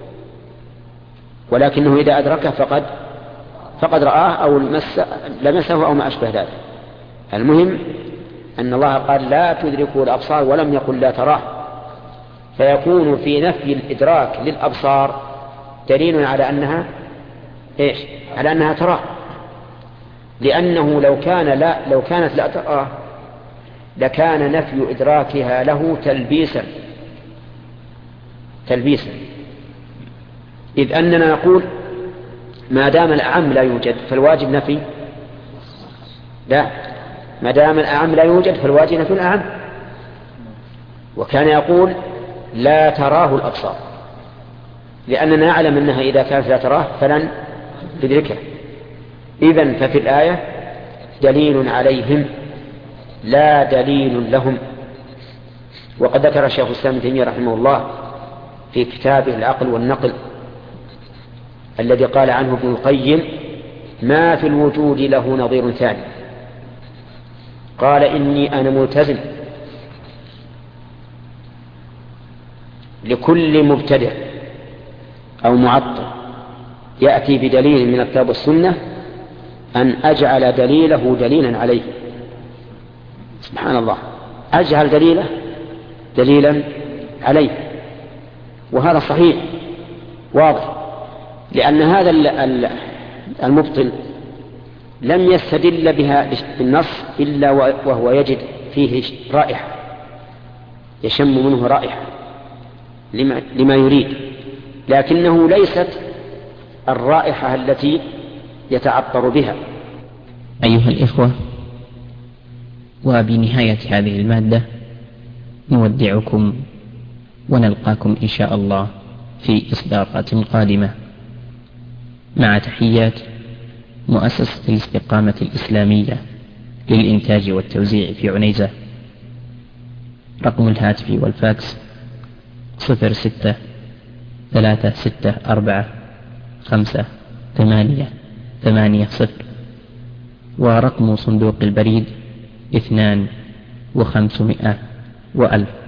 ولكنه إذا أدركه فقد فقد رآه أو لمسه أو ما أشبه ذلك. المهم أن الله قال لا تدركه الأبصار ولم يقل لا تراه، فيكون في نفي الإدراك للأبصار دليل على أنها إيش؟ على أنها تراه، لأنه لو كان لا لو كانت لا تراه لكان نفي إدراكها له تلبيسا تلبيسا إذ أننا نقول ما دام الأعم لا يوجد فالواجب نفي لا ما دام الأعم لا يوجد فالواجب نفي الأعم. وكان يقول لا تراه الأبصار، لأننا نعلم أنها إذا كانت لا تراه فلن تدركه. إذن ففي الآية دليل عليهم لا دليل لهم. وقد ذكر الشيخ الإسلام ابن تيمية رحمه الله في كتابه العقل والنقل الذي قال عنه ابن القيم ما في الوجود له نظير ثاني، قال إني أنا ملتزم لكل مبتدع أو معطل يأتي بدليل من الكتاب والسنة أن أجعل دليله دليلا عليه. سبحان الله، أجعل دليله دليلا عليه، وهذا صحيح واضح، لأن هذا المبطل لم يستدل بها بالنص إلا وهو يجد فيه رائحة يشم منه رائحة لما, لما يريد، لكنه ليست الرائحة التي يتعطر بها. أيها الإخوة، وبنهاية هذه المادة نودعكم ونلقاكم إن شاء الله في إصدارات قادمة، مع تحيات مؤسسة الاستقامة الإسلامية للإنتاج والتوزيع في عنيزة. رقم الهاتف والفاكس صفر ستة ثلاثة ستة أربعة خمسة ثمانية ثمانية صفر، ورقم صندوق البريد اثنان وخمسمائة وألف.